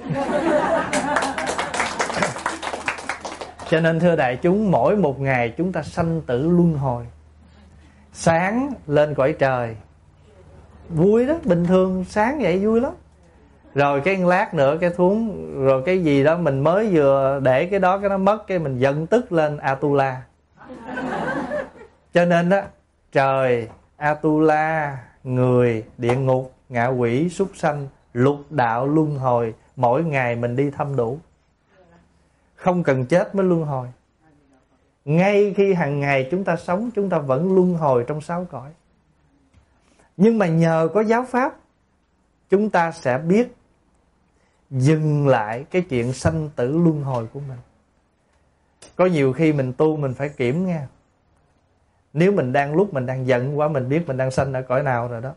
Cho nên thưa đại chúng, mỗi một ngày chúng ta sanh tử luân hồi. Sáng lên cõi trời, vui đó, bình thường sáng vậy vui lắm. Rồi cái lát nữa cái thuốc, rồi cái gì đó mình mới vừa để cái đó, cái nó mất, cái mình giận tức lên Atula. Cho nên đó, trời, Atula, người, địa ngục, ngạ quỷ, súc sanh, lục đạo luân hồi, mỗi ngày mình đi thăm đủ. Không cần chết mới luân hồi. Ngay khi hàng ngày chúng ta sống, chúng ta vẫn luân hồi trong 6 cõi. Nhưng mà nhờ có giáo pháp, chúng ta sẽ biết dừng lại cái chuyện sanh tử luân hồi của mình. Có nhiều khi mình tu mình phải kiểm nha. Nếu mình lúc mình đang giận quá, mình biết mình đang sanh ở cõi nào rồi đó.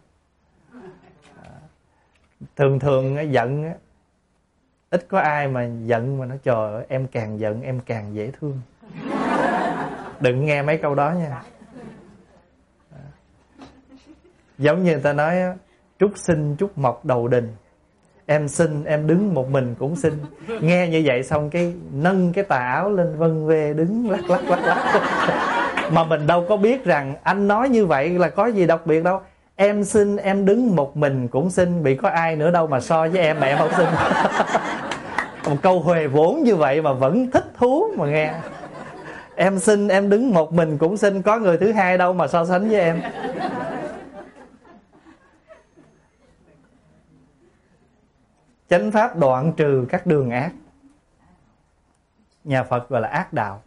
Thường giận, ít có ai mà giận mà nói trời ơi, em càng giận em càng dễ thương. Đừng nghe mấy câu đó nha. Giống như người ta nói trúc sinh trúc mộc đầu đình, em xin em đứng một mình cũng xin. Nghe như vậy xong cái nâng cái tà áo lên vân về đứng lắc. Mà mình đâu có biết rằng anh nói như vậy là có gì đặc biệt đâu. Em xin em đứng một mình cũng xin, bị có ai nữa đâu mà so với em mà em không xin. Một câu huề vốn như vậy mà vẫn thích thú mà nghe. Em xin em đứng một mình cũng xin, có người thứ hai đâu mà so sánh với em. Chánh pháp đoạn trừ các đường ác. Nhà Phật gọi là ác đạo.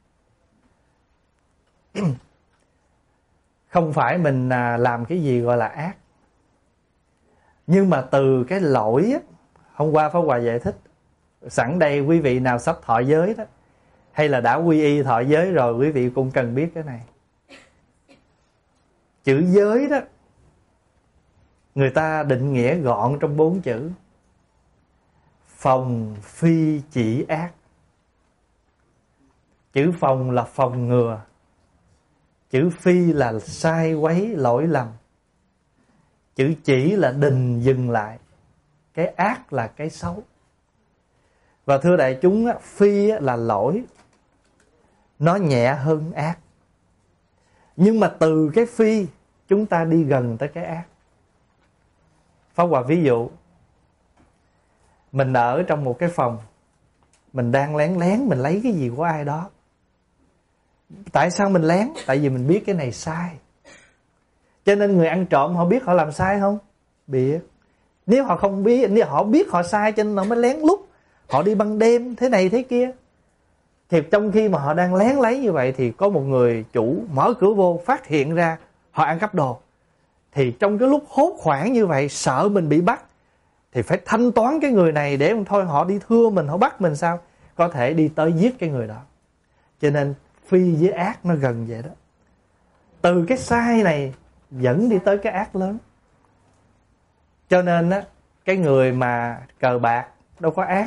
Không phải mình làm cái gì gọi là ác, nhưng mà từ cái lỗi á, hôm qua Pháp Hòa giải thích. Sẵn đây quý vị nào sắp thọ giới đó, hay là đã quy y thọ giới rồi, quý vị cũng cần biết cái này. Chữ giới đó, người ta định nghĩa gọn trong 4 chữ: phòng phi chỉ ác. Chữ phòng là phòng ngừa, chữ phi là sai quấy lỗi lầm, chữ chỉ là đình dừng lại, cái ác là cái xấu. Và thưa đại chúng, phi là lỗi, nó nhẹ hơn ác. Nhưng mà từ cái phi chúng ta đi gần tới cái ác. Pháp Hòa ví dụ, mình ở trong một cái phòng, mình đang lén lén mình lấy cái gì của ai đó. Tại sao mình lén? Tại vì mình biết cái này sai. Cho nên người ăn trộm họ biết họ làm sai không? Biết. Nếu họ không biết, nếu họ biết họ sai cho nên họ mới lén lút, họ đi ban đêm thế này thế kia. Thì trong khi mà họ đang lén lấy như vậy thì có một người chủ mở cửa vô, phát hiện ra họ ăn cắp đồ. Thì trong cái lúc hốt hoảng như vậy, sợ mình bị bắt, thì phải thanh toán cái người này để thôi họ đi thưa mình, họ bắt mình sao? Có thể đi tới giết cái người đó. Cho nên phi với ác nó gần vậy đó. Từ cái sai này dẫn đi tới cái ác lớn. Cho nên á, cái người mà cờ bạc đâu có ác.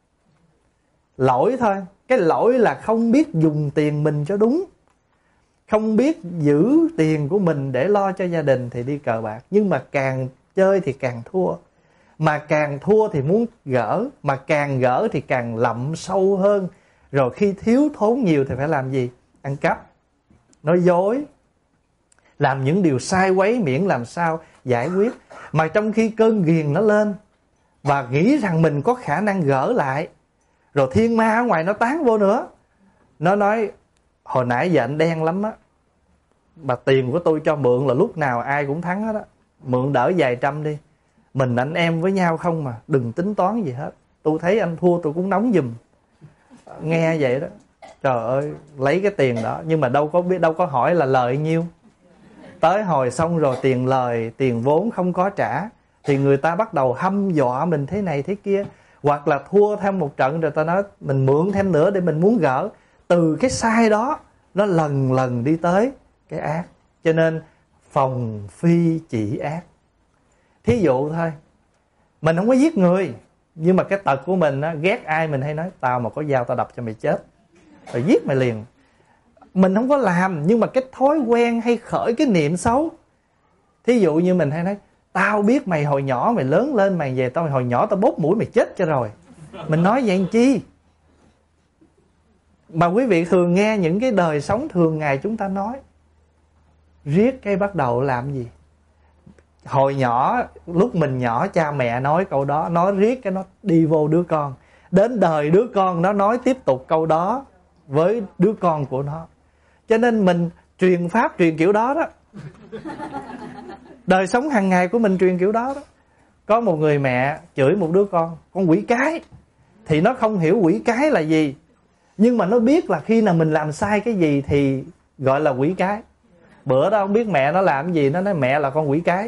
Lỗi thôi. Cái lỗi là không biết dùng tiền mình cho đúng, không biết giữ tiền của mình để lo cho gia đình thì đi cờ bạc. Nhưng mà càng chơi thì càng thua, mà càng thua thì muốn gỡ, mà càng gỡ thì càng lậm sâu hơn. Rồi khi thiếu thốn nhiều thì phải làm gì? Ăn cắp, nói dối, làm những điều sai quấy miễn làm sao giải quyết. Mà trong khi cơn ghiền nó lên và nghĩ rằng mình có khả năng gỡ lại, rồi thiên ma ở ngoài nó tán vô nữa. Nó nói hồi nãy giờ anh đen lắm á, mà tiền của tôi cho mượn là lúc nào ai cũng thắng hết á. Mượn đỡ vài trăm đi, mình anh em với nhau không mà, đừng tính toán gì hết. Tôi thấy anh thua tôi cũng nóng giùm. Nghe vậy đó, trời ơi, lấy cái tiền đó. Nhưng mà đâu có hỏi là lời nhiêu. Tới hồi xong rồi tiền lời, tiền vốn không có trả, thì người ta bắt đầu hăm dọa mình thế này thế kia. Hoặc là thua thêm một trận rồi ta nói mình mượn thêm nữa để mình muốn gỡ. Từ cái sai đó nó lần lần đi tới cái ác. Cho nên phòng phi chỉ ác. Thí dụ thôi, mình không có giết người, nhưng mà cái tật của mình á, ghét ai mình hay nói tao mà có dao tao đập cho mày chết, rồi giết mày liền. Mình không có làm, nhưng mà cái thói quen hay khởi cái niệm xấu. Thí dụ như mình hay nói tao biết mày hồi nhỏ, mày lớn lên mày về tao hồi nhỏ tao bóp mũi mày chết cho rồi. Mình nói vậy làm chi? Mà quý vị thường nghe những cái đời sống thường ngày chúng ta nói, riết cái bắt đầu làm gì? Hồi nhỏ, lúc mình nhỏ cha mẹ nói câu đó, nói riết cái nó đi vô đứa con. Đến đời đứa con nó nói tiếp tục câu đó với đứa con của nó. Cho nên mình truyền pháp truyền kiểu đó đó. Đời sống hàng ngày của mình truyền kiểu đó đó. Có một người mẹ chửi một đứa con quỷ cái. Thì nó không hiểu quỷ cái là gì, nhưng mà nó biết là khi nào mình làm sai cái gì thì gọi là quỷ cái. Bữa đó không biết mẹ nó làm gì, nó nói mẹ là con quỷ cái.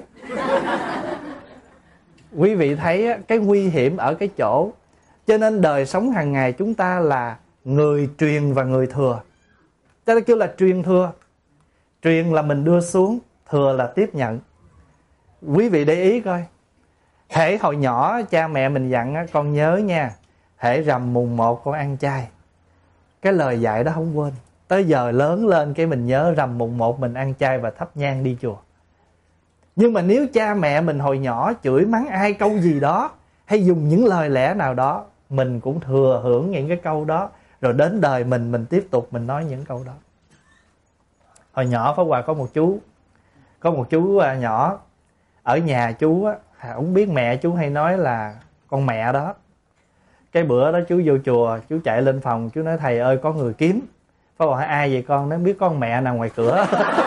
Quý vị thấy cái nguy hiểm ở cái chỗ. Cho nên đời sống hàng ngày chúng ta là người truyền và người thừa. Cho nên kêu là truyền thừa. Truyền là mình đưa xuống, thừa là tiếp nhận. Quý vị để ý coi, hễ hồi nhỏ cha mẹ mình dặn con nhớ nha, hễ rằm mùng 1 con ăn chay. Cái lời dạy đó không quên. Tới giờ lớn lên cái mình nhớ rằm mùng 1 mình ăn chay và thắp nhang đi chùa. Nhưng mà nếu cha mẹ mình hồi nhỏ chửi mắng ai câu gì đó, hay dùng những lời lẽ nào đó, mình cũng thừa hưởng những cái câu đó. Rồi đến đời mình tiếp tục mình nói những câu đó. Hồi nhỏ Pháp Hòa có một chú nhỏ. Ở nhà chú á, không biết mẹ chú hay nói là con mẹ đó. Cái bữa đó chú vô chùa, chú chạy lên phòng, chú nói thầy ơi có người kiếm. Pháp Hòa hỏi ai vậy con? Nó biết con mẹ nào ngoài cửa.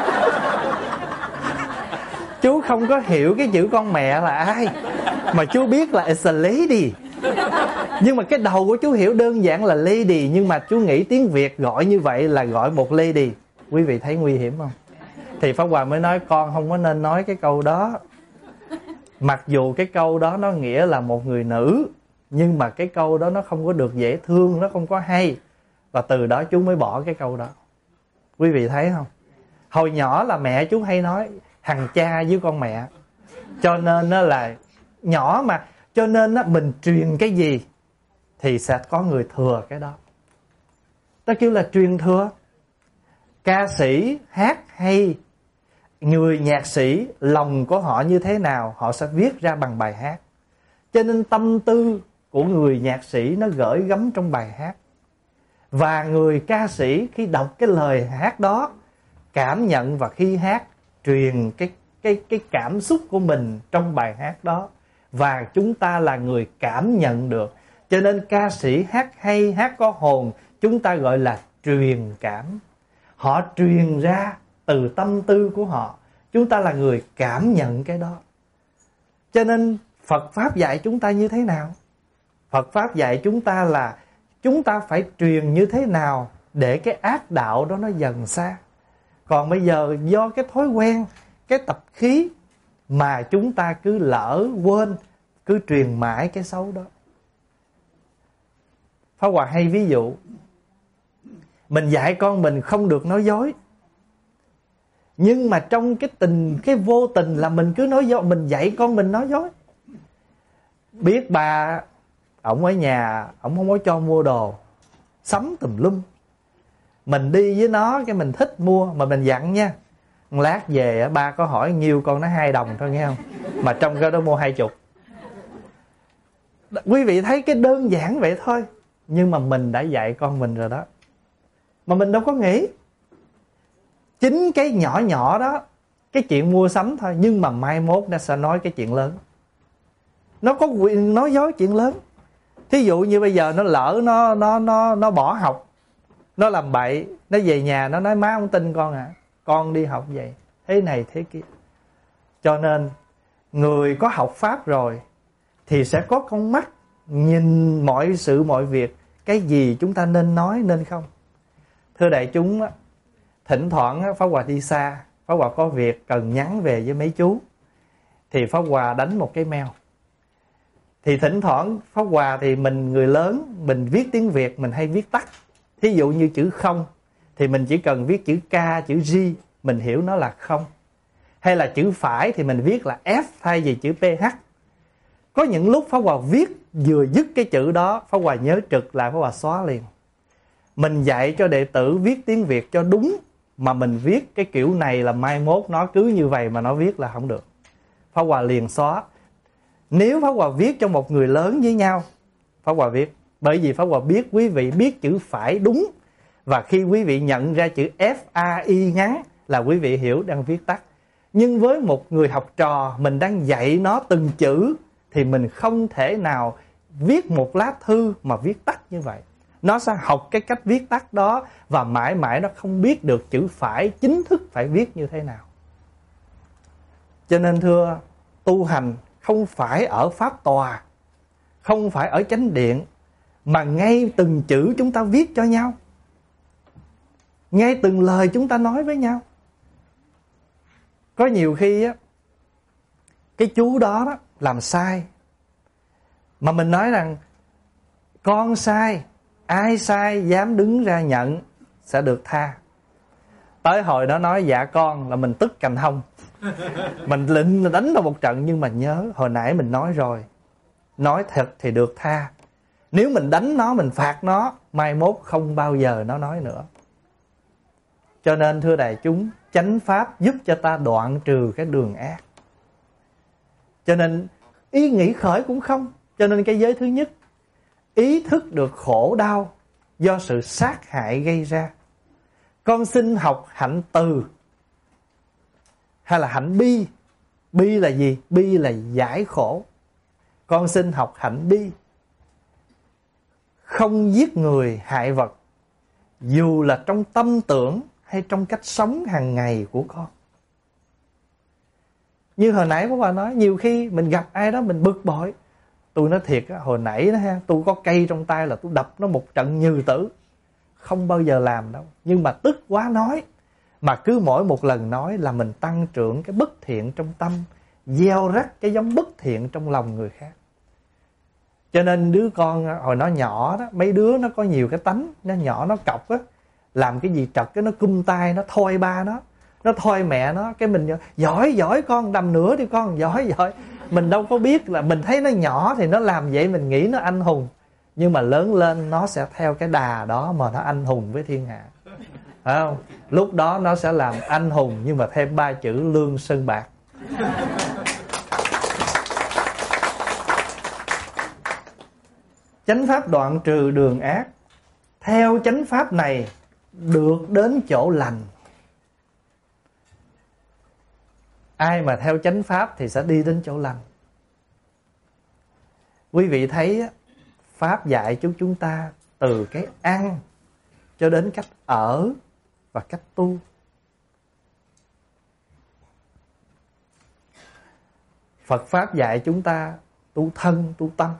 Chú không có hiểu cái chữ con mẹ là ai, mà chú biết là it's a lady. Nhưng mà cái đầu của chú hiểu đơn giản là lady, nhưng mà chú nghĩ tiếng Việt gọi như vậy là gọi một lady. Quý vị thấy nguy hiểm không? Thì Pháp Hòa mới nói con không có nên nói cái câu đó. Mặc dù cái câu đó nó nghĩa là một người nữ, nhưng mà cái câu đó nó không có được dễ thương, nó không có hay. Và từ đó chú mới bỏ cái câu đó. Quý vị thấy không? Hồi nhỏ là mẹ chú hay nói thằng cha với con mẹ. Cho nên là nhỏ mà, cho nên mình truyền cái gì thì sẽ có người thừa cái đó. Ta kêu là truyền thừa. Ca sĩ hát hay, người nhạc sĩ lòng của họ như thế nào họ sẽ viết ra bằng bài hát. Cho nên tâm tư của người nhạc sĩ nó gửi gắm trong bài hát. Và người ca sĩ khi đọc cái lời hát đó, cảm nhận và khi hát truyền cái cảm xúc của mình trong bài hát đó. Và chúng ta là người cảm nhận được. Cho nên ca sĩ hát hay, hát có hồn, chúng ta gọi là truyền cảm. Họ truyền ra từ tâm tư của họ. Chúng ta là người cảm nhận cái đó. Cho nên Phật Pháp dạy chúng ta như thế nào? Phật Pháp dạy chúng ta là chúng ta phải truyền như thế nào để cái ác đạo đó nó dần xa. Còn bây giờ do cái thói quen, cái tập khí mà chúng ta cứ lỡ quên, cứ truyền mãi cái xấu đó. Pháp Hòa hay ví dụ, mình dạy con mình không được nói dối, nhưng mà trong cái vô tình là mình cứ nói dối, mình dạy con mình nói dối. Biết bà ổng ở nhà, ổng không có cho mua đồ, sắm tùm lum. Mình đi với nó cái mình thích mua, mà mình dặn nha, lát về ba có hỏi nhiêu con nói 2 đồng thôi nghe không, mà trong cái đó mua 20. Quý vị thấy cái đơn giản vậy thôi, nhưng mà mình đã dạy con mình rồi đó, mà mình đâu có nghĩ. Chính cái nhỏ nhỏ đó, cái chuyện mua sắm thôi, nhưng mà mai mốt nó sẽ nói cái chuyện lớn. Nó có quyền nói dối chuyện lớn. Thí dụ như bây giờ nó lỡ nó bỏ học, nó làm bậy, nó về nhà nó nói má không tin con à, con đi học vậy, thế này thế kia. Cho nên người có học Pháp rồi thì sẽ có con mắt nhìn mọi sự mọi việc, cái gì chúng ta nên nói nên không. Thưa đại chúng, thỉnh thoảng Pháp Hòa đi xa, Pháp Hòa có việc cần nhắn về với mấy chú, thì Pháp Hòa đánh một cái mail. Thì thỉnh thoảng Pháp Hòa thì mình người lớn, mình viết tiếng Việt mình hay viết tắt. Thí dụ như chữ không thì mình chỉ cần viết chữ K, chữ G, mình hiểu nó là không. Hay là chữ phải thì mình viết là F thay vì chữ PH. Có những lúc Pháp Hòa viết vừa dứt cái chữ đó, Pháp Hòa nhớ trực lại, Pháp Hòa xóa liền. Mình dạy cho đệ tử viết tiếng Việt cho đúng, mà mình viết cái kiểu này là mai mốt nó cứ như vậy mà nó viết là không được. Pháp Hòa liền xóa. Nếu Pháp Hòa viết cho một người lớn với nhau, Pháp Hòa viết. Bởi vì Pháp Hòa biết quý vị biết chữ phải đúng, và khi quý vị nhận ra chữ F-A-I ngắn là quý vị hiểu đang viết tắt. Nhưng với một người học trò, mình đang dạy nó từng chữ, thì mình không thể nào viết một lá thư mà viết tắt như vậy. Nó sẽ học cái cách viết tắt đó, và mãi mãi nó không biết được chữ phải chính thức phải viết như thế nào. Cho nên thưa, tu hành không phải ở pháp tòa, không phải ở chánh điện, mà ngay từng chữ chúng ta viết cho nhau, ngay từng lời chúng ta nói với nhau. Có nhiều khi á, cái chú đó làm sai, mà mình nói rằng con sai, ai sai dám đứng ra nhận sẽ được tha. Tới hồi nó nói dạ con là mình tức cành hông, mình định đánh nó một trận. Nhưng mà nhớ hồi nãy mình nói rồi, nói thật thì được tha. Nếu mình đánh nó, mình phạt nó, mai mốt không bao giờ nó nói nữa. Cho nên thưa đại chúng, chánh pháp giúp cho ta đoạn trừ cái đường ác. Cho nên ý nghĩ khởi cũng không. Cho nên cái giới thứ nhất, ý thức được khổ đau do sự sát hại gây ra. Con xin học hạnh từ hay là hạnh bi. Bi là gì? Bi là giải khổ. Con xin học hạnh bi, không giết người hại vật, dù là trong tâm tưởng hay trong cách sống hàng ngày của con. Như hồi nãy bà nói, nhiều khi mình gặp ai đó mình bực bội. Tôi nói thiệt, hồi nãy đó ha, tôi có cây trong tay là tôi đập nó một trận như tử. Không bao giờ làm đâu. Nhưng mà tức quá nói. Mà cứ mỗi một lần nói là mình tăng trưởng cái bất thiện trong tâm, gieo rắc cái giống bất thiện trong lòng người khác. Cho nên đứa con hồi nó nhỏ đó, mấy đứa nó có nhiều cái tánh, nó nhỏ nó cọc á, làm cái gì trật cái nó cung tay, nó thôi ba nó thôi mẹ nó. Cái mình giỏi con, đầm nữa đi con, giỏi. Mình đâu có biết là mình thấy nó nhỏ thì nó làm vậy, mình nghĩ nó anh hùng. Nhưng mà lớn lên nó sẽ theo cái đà đó mà nó anh hùng với thiên hạ, phải không? Lúc đó nó sẽ làm anh hùng, nhưng mà thêm 3 chữ lương sơn bạc. Chánh pháp đoạn trừ đường ác. Theo chánh pháp này được đến chỗ lành. Ai mà theo chánh pháp thì sẽ đi đến chỗ lành. Quý vị thấy pháp dạy chúng ta từ cái ăn cho đến cách ở và cách tu. Phật pháp dạy chúng ta tu thân, tu tâm.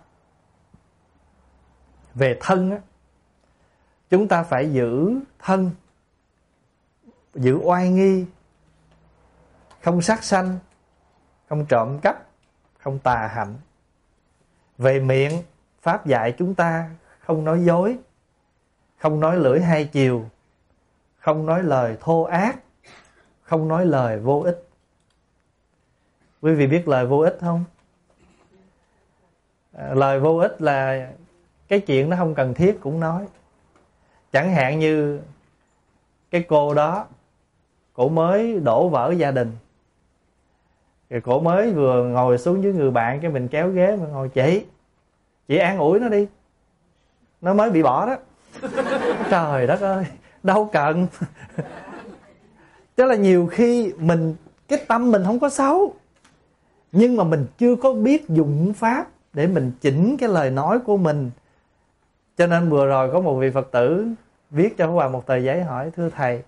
Về thân á, chúng ta phải giữ thân, giữ oai nghi, không sát sanh, không trộm cắp, không tà hạnh. Về miệng, pháp dạy chúng ta không nói dối, không nói lưỡi hai chiều, không nói lời thô ác, không nói lời vô ích. Quý vị biết lời vô ích không? Lời vô ích là cái chuyện nó không cần thiết cũng nói. Chẳng hạn như cái cô đó, cổ mới đổ vỡ gia đình, rồi cổ mới vừa ngồi xuống với người bạn, cái mình kéo ghế mà ngồi: chị an ủi nó đi, nó mới bị bỏ đó. Trời đất ơi, đâu cần. Tức là nhiều khi mình, cái tâm mình không có xấu, nhưng mà mình chưa có biết dụng pháp để mình chỉnh cái lời nói của mình. Cho nên vừa rồi có một vị Phật tử viết cho Pháp Hòa một tờ giấy hỏi: thưa thầy,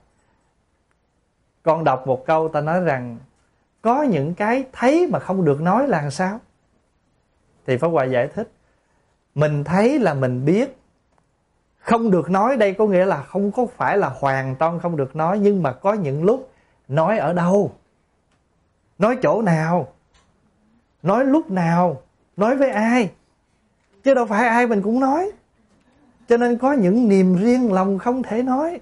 con đọc một câu ta nói rằng có những cái thấy mà không được nói là làm sao? Thì Pháp Hòa giải thích: mình thấy là mình biết. Không được nói đây có nghĩa là không có phải là hoàn toàn không được nói, nhưng mà có những lúc nói ở đâu, nói chỗ nào, nói lúc nào, nói với ai, chứ đâu phải ai mình cũng nói. Cho nên có những niềm riêng lòng không thể nói.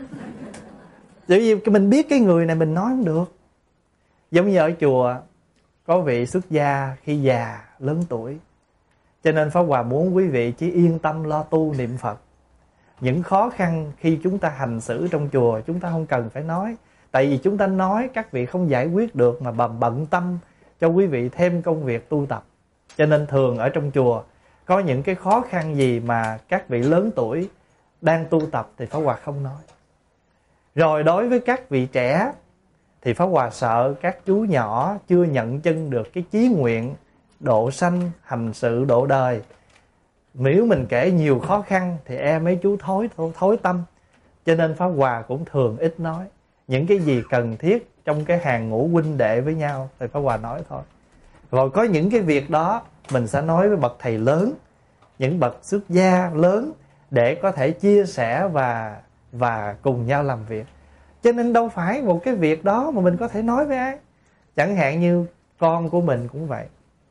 Bởi vì mình biết cái người này mình nói không được. Giống như ở chùa có vị xuất gia khi già lớn tuổi, cho nên Pháp Hòa muốn quý vị chỉ yên tâm lo tu niệm Phật. Những khó khăn khi chúng ta hành xử trong chùa chúng ta không cần phải nói. Tại vì chúng ta nói các vị không giải quyết được, mà bận tâm cho quý vị thêm công việc tu tập. Cho nên thường ở trong chùa có những cái khó khăn gì mà các vị lớn tuổi đang tu tập thì Pháp Hòa không nói. Rồi đối với các vị trẻ thì Pháp Hòa sợ các chú nhỏ chưa nhận chân được cái chí nguyện độ sanh, hành sự độ đời. Nếu mình kể nhiều khó khăn thì mấy chú thối tâm. Cho nên Pháp Hòa cũng thường ít nói. Những cái gì cần thiết trong cái hàng ngũ huynh đệ với nhau thì Pháp Hòa nói thôi. Rồi có những cái việc đó mình sẽ nói với bậc thầy lớn, những bậc xuất gia lớn, để có thể chia sẻ và cùng nhau làm việc. Cho nên đâu phải một cái việc đó mà mình có thể nói với ai. Chẳng hạn như con của mình cũng vậy.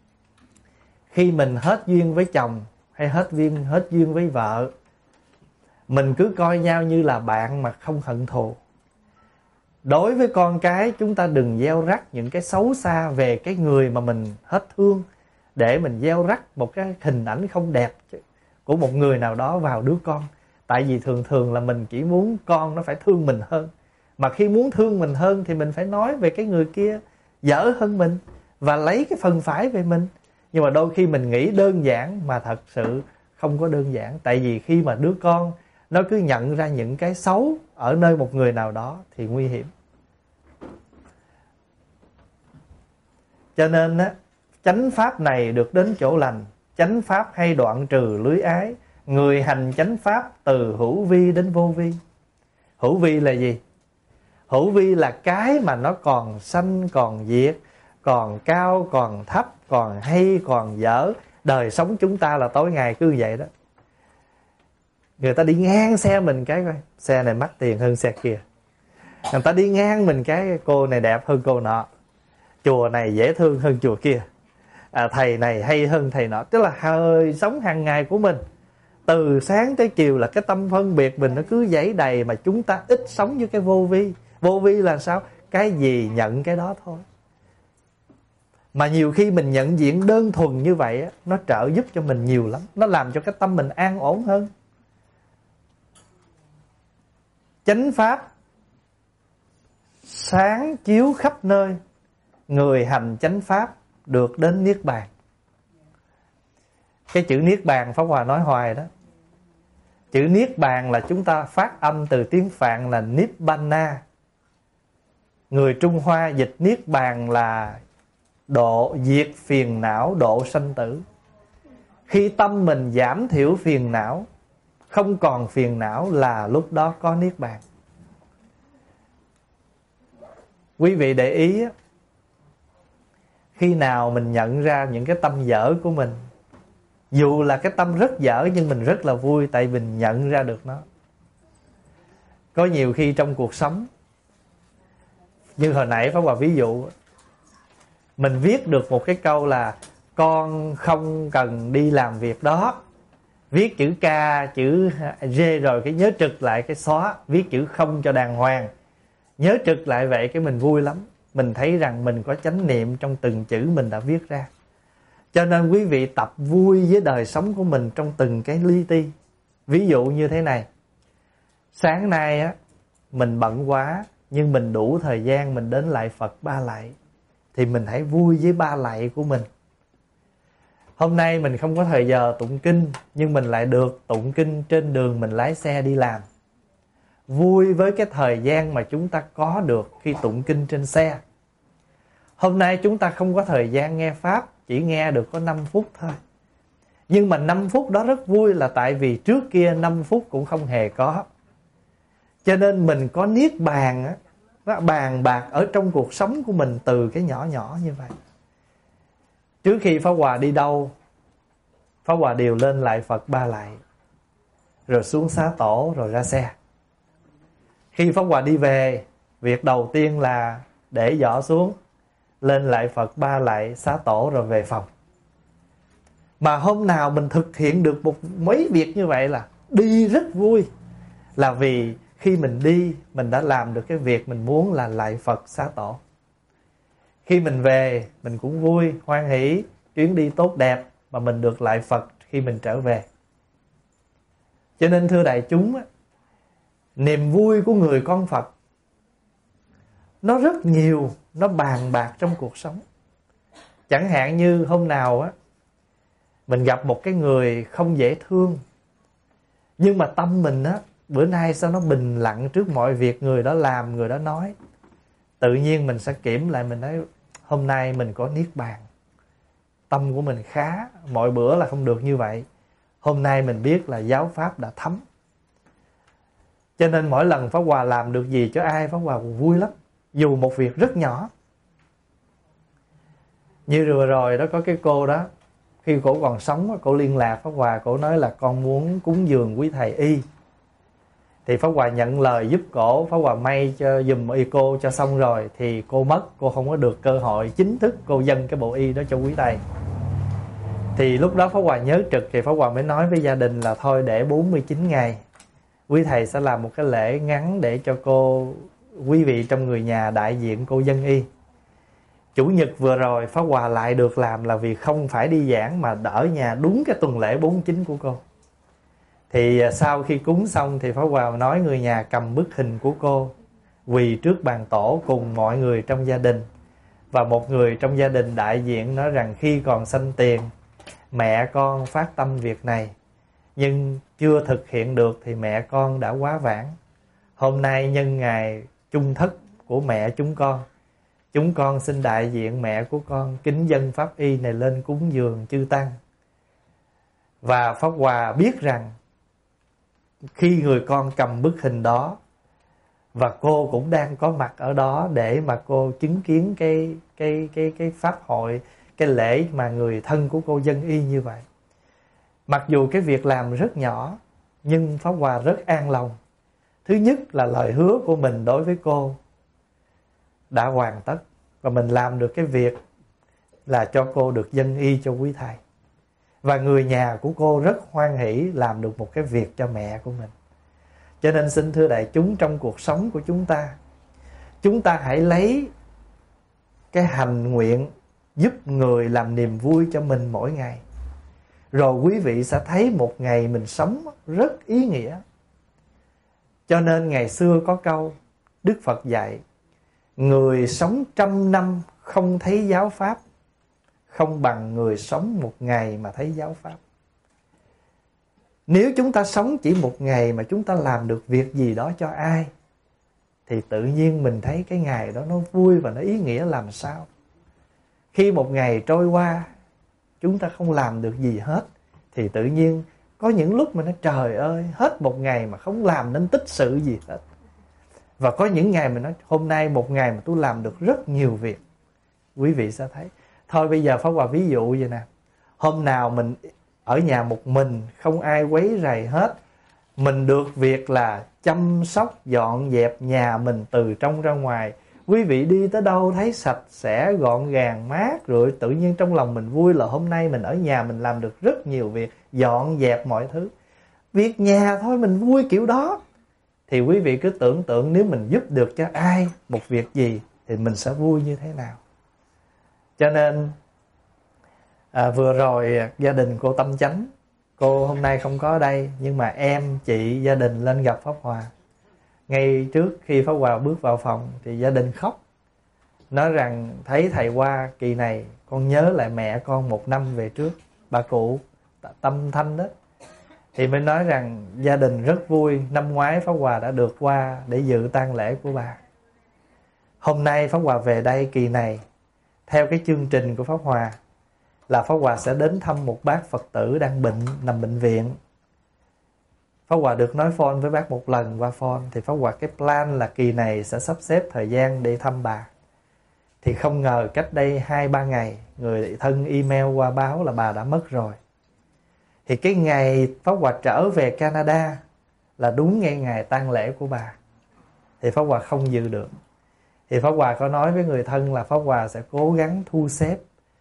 Khi mình hết duyên với chồng hay hết duyên với vợ, mình cứ coi nhau như là bạn mà không hận thù. Đối với con cái, chúng ta đừng gieo rắc những cái xấu xa về cái người mà mình hết thương, để mình gieo rắc một cái hình ảnh không đẹp của một người nào đó vào đứa con. Tại vì thường là mình chỉ muốn con nó phải thương mình hơn. Mà khi muốn thương mình hơn thì mình phải nói về cái người kia dở hơn mình và lấy cái phần phải về mình. Nhưng mà đôi khi mình nghĩ đơn giản mà thật sự không có đơn giản. Tại vì khi mà đứa con nó cứ nhận ra những cái xấu ở nơi một người nào đó thì nguy hiểm. Cho nên á, chánh pháp này được đến chỗ lành. Chánh pháp hay đoạn trừ lưới ái. Người hành chánh pháp từ hữu vi đến vô vi. Hữu vi là gì? Hữu vi là cái mà nó còn sanh, còn diệt, còn cao, còn thấp, còn hay, còn dở. Đời sống chúng ta là tối ngày cứ vậy đó. Người ta đi ngang xe mình cái coi, xe này mắc tiền hơn xe kia. Người ta đi ngang mình cái, cô này đẹp hơn cô nọ, chùa này dễ thương hơn chùa kia, thầy này hay hơn thầy nọ. Tức là đời sống hàng ngày của mình, từ sáng tới chiều là cái tâm phân biệt mình nó cứ dấy đầy, mà chúng ta ít sống với cái vô vi. Vô vi là sao? Cái gì nhận cái đó thôi. Mà nhiều khi mình nhận diện đơn thuần như vậy á, nó trợ giúp cho mình nhiều lắm. Nó làm cho cái tâm mình an ổn hơn. Chánh pháp sáng chiếu khắp nơi. Người hành chánh pháp được đến niết bàn. Cái chữ Niết Bàn Pháp Hòa nói hoài đó. Chữ Niết Bàn là chúng ta phát âm từ tiếng Phạn là Nibbana. Người Trung Hoa dịch Niết Bàn là độ diệt phiền não, độ sanh tử. Khi tâm mình giảm thiểu phiền não, không còn phiền não là lúc đó có Niết Bàn. Quý vị để ý, khi nào mình nhận ra những cái tâm dở của mình, dù là cái tâm rất dở nhưng mình rất là vui, tại mình nhận ra được nó. Có nhiều khi trong cuộc sống, như hồi nãy Pháp Hòa ví dụ, mình viết được một cái câu là con không cần đi làm việc đó, viết chữ K, chữ G rồi cái nhớ trực lại cái xóa, viết chữ không cho đàng hoàng, nhớ trực lại vậy cái mình vui lắm. Mình thấy rằng mình có chánh niệm trong từng chữ mình đã viết ra. Cho nên quý vị tập vui với đời sống của mình trong từng cái li ti. Ví dụ như thế này, sáng nay á mình bận quá, nhưng mình đủ thời gian mình đến lại Phật ba lạy, thì mình hãy vui với ba lạy của mình. Hôm nay mình không có thời giờ tụng kinh, nhưng mình lại được tụng kinh trên đường mình lái xe đi làm. Vui với cái thời gian mà chúng ta có được khi tụng kinh trên xe. Hôm nay chúng ta không có thời gian nghe Pháp, chỉ nghe được có 5 phút thôi. Nhưng mà 5 phút đó rất vui là tại vì trước kia 5 phút cũng không hề có. Cho nên mình có Niết Bàn á, nó bàn bạc ở trong cuộc sống của mình từ cái nhỏ nhỏ như vậy. Trước khi Pháp Hòa đi đâu, Pháp Hòa đều lên lại Phật ba lạy, rồi xuống xá tổ, rồi ra xe. Khi Pháp Hòa đi về, việc đầu tiên là để giỏ xuống, lên lại Phật ba lạy, xá tổ rồi về phòng. Mà hôm nào mình thực hiện được mấy việc như vậy là đi rất vui. Là vì khi mình đi, mình đã làm được cái việc mình muốn là lại Phật xá tổ. Khi mình về, mình cũng vui, hoan hỷ, chuyến đi tốt đẹp, mà mình được lại Phật khi mình trở về. Cho nên thưa đại chúng, niềm vui của người con Phật nó rất nhiều, nó bàn bạc trong cuộc sống. Chẳng hạn như hôm nào á, mình gặp một cái người không dễ thương, nhưng mà tâm mình á, bữa nay sao nó bình lặng trước mọi việc người đó làm, người đó nói. Tự nhiên mình sẽ kiểm lại, mình nói hôm nay mình có Niết Bàn, tâm của mình khá, mọi bữa là không được như vậy. Hôm nay mình biết là giáo Pháp đã thấm. Cho nên mỗi lần Pháp Hòa làm được gì cho ai, Pháp Hòa cũng vui lắm, dù một việc rất nhỏ. Như vừa rồi đó, có cái cô đó, khi cổ còn sống, cổ liên lạc Pháp Hòa, cổ nói là con muốn cúng dường quý thầy y. Thì Pháp Hòa nhận lời giúp cổ, Pháp Hòa may cho giùm y cô cho xong rồi, thì cô mất, cô không có được cơ hội chính thức cô dâng cái bộ y đó cho quý thầy. Thì lúc đó Pháp Hòa nhớ trực, thì Pháp Hòa mới nói với gia đình là thôi để 49 ngày quý thầy sẽ làm một cái lễ ngắn để cho cô, quý vị trong người nhà đại diện cô dâng y. Chủ nhật vừa rồi Pháp Hòa lại được làm, là vì không phải đi giảng mà ở nhà đúng cái tuần lễ 49 của cô. Thì sau khi cúng xong thì Pháp Hòa nói người nhà cầm bức hình của cô, quỳ trước bàn tổ cùng mọi người trong gia đình. Và một người trong gia đình đại diện nói rằng khi còn sanh tiền, mẹ con phát tâm việc này, nhưng chưa thực hiện được thì mẹ con đã quá vãng. Hôm nay nhân ngày chung thất của mẹ chúng con xin đại diện mẹ của con kính dâng pháp y này lên cúng dường chư tăng. Và Pháp Hòa biết rằng khi người con cầm bức hình đó, và cô cũng đang có mặt ở đó để mà cô chứng kiến cái pháp hội, cái lễ mà người thân của cô dâng y như vậy. Mặc dù cái việc làm rất nhỏ, nhưng Pháp Hòa rất an lòng. Thứ nhất là lời hứa của mình đối với cô đã hoàn tất, và mình làm được cái việc là cho cô được dâng y cho quý thầy. Và người nhà của cô rất hoan hỷ làm được một cái việc cho mẹ của mình. Cho nên xin thưa đại chúng, trong cuộc sống của chúng ta hãy lấy cái hành nguyện giúp người làm niềm vui cho mình mỗi ngày. Rồi quý vị sẽ thấy một ngày mình sống rất ý nghĩa. Cho nên ngày xưa có câu Đức Phật dạy, người sống 100 năm không thấy giáo Pháp không bằng người sống một ngày mà thấy giáo Pháp. Nếu chúng ta sống chỉ một ngày mà chúng ta làm được việc gì đó cho ai, thì tự nhiên mình thấy cái ngày đó nó vui và nó ý nghĩa làm sao. Khi một ngày trôi qua chúng ta không làm được gì hết, thì tự nhiên có những lúc mà nó trời ơi, hết một ngày mà không làm nên tích sự gì hết. Và có những ngày mình nói hôm nay một ngày mà tôi làm được rất nhiều việc. Quý vị sẽ thấy. Thôi bây giờ Pháp Hòa ví dụ vậy nè. Hôm nào mình ở nhà một mình, không ai quấy rầy hết, mình được việc là chăm sóc dọn dẹp nhà mình từ trong ra ngoài. Quý vị đi tới đâu thấy sạch sẽ, gọn gàng, mát, rồi tự nhiên trong lòng mình vui là hôm nay mình ở nhà mình làm được rất nhiều việc, dọn dẹp mọi thứ. Việc nhà thôi mình vui kiểu đó. Thì quý vị cứ tưởng tượng nếu mình giúp được cho ai một việc gì thì mình sẽ vui như thế nào. Cho nên vừa rồi gia đình cô Tâm Chánh, cô hôm nay không có ở đây, nhưng mà em, chị, gia đình lên gặp Pháp Hòa. Ngay trước khi Pháp Hòa bước vào phòng thì gia đình khóc, nói rằng thấy thầy qua kỳ này con nhớ lại mẹ con 1 năm về trước, bà cụ Tâm Thanh đó. Thì mới nói rằng gia đình rất vui, năm ngoái Pháp Hòa đã được qua để dự tang lễ của bà. Hôm nay Pháp Hòa về đây kỳ này, theo cái chương trình của Pháp Hòa là Pháp Hòa sẽ đến thăm một bác Phật tử đang bệnh, nằm bệnh viện. Pháp Hòa được nói phone với bác một lần qua phone, thì Pháp Hòa cái plan là kỳ này sẽ sắp xếp thời gian để thăm bà. Thì không ngờ cách đây 2-3 ngày, người thân email qua báo là bà đã mất rồi. Thì cái ngày Pháp Hòa trở về Canada là đúng ngay ngày tang lễ của bà. Thì Pháp Hòa không dự được. Thì Pháp Hòa có nói với người thân là Pháp Hòa sẽ cố gắng thu xếp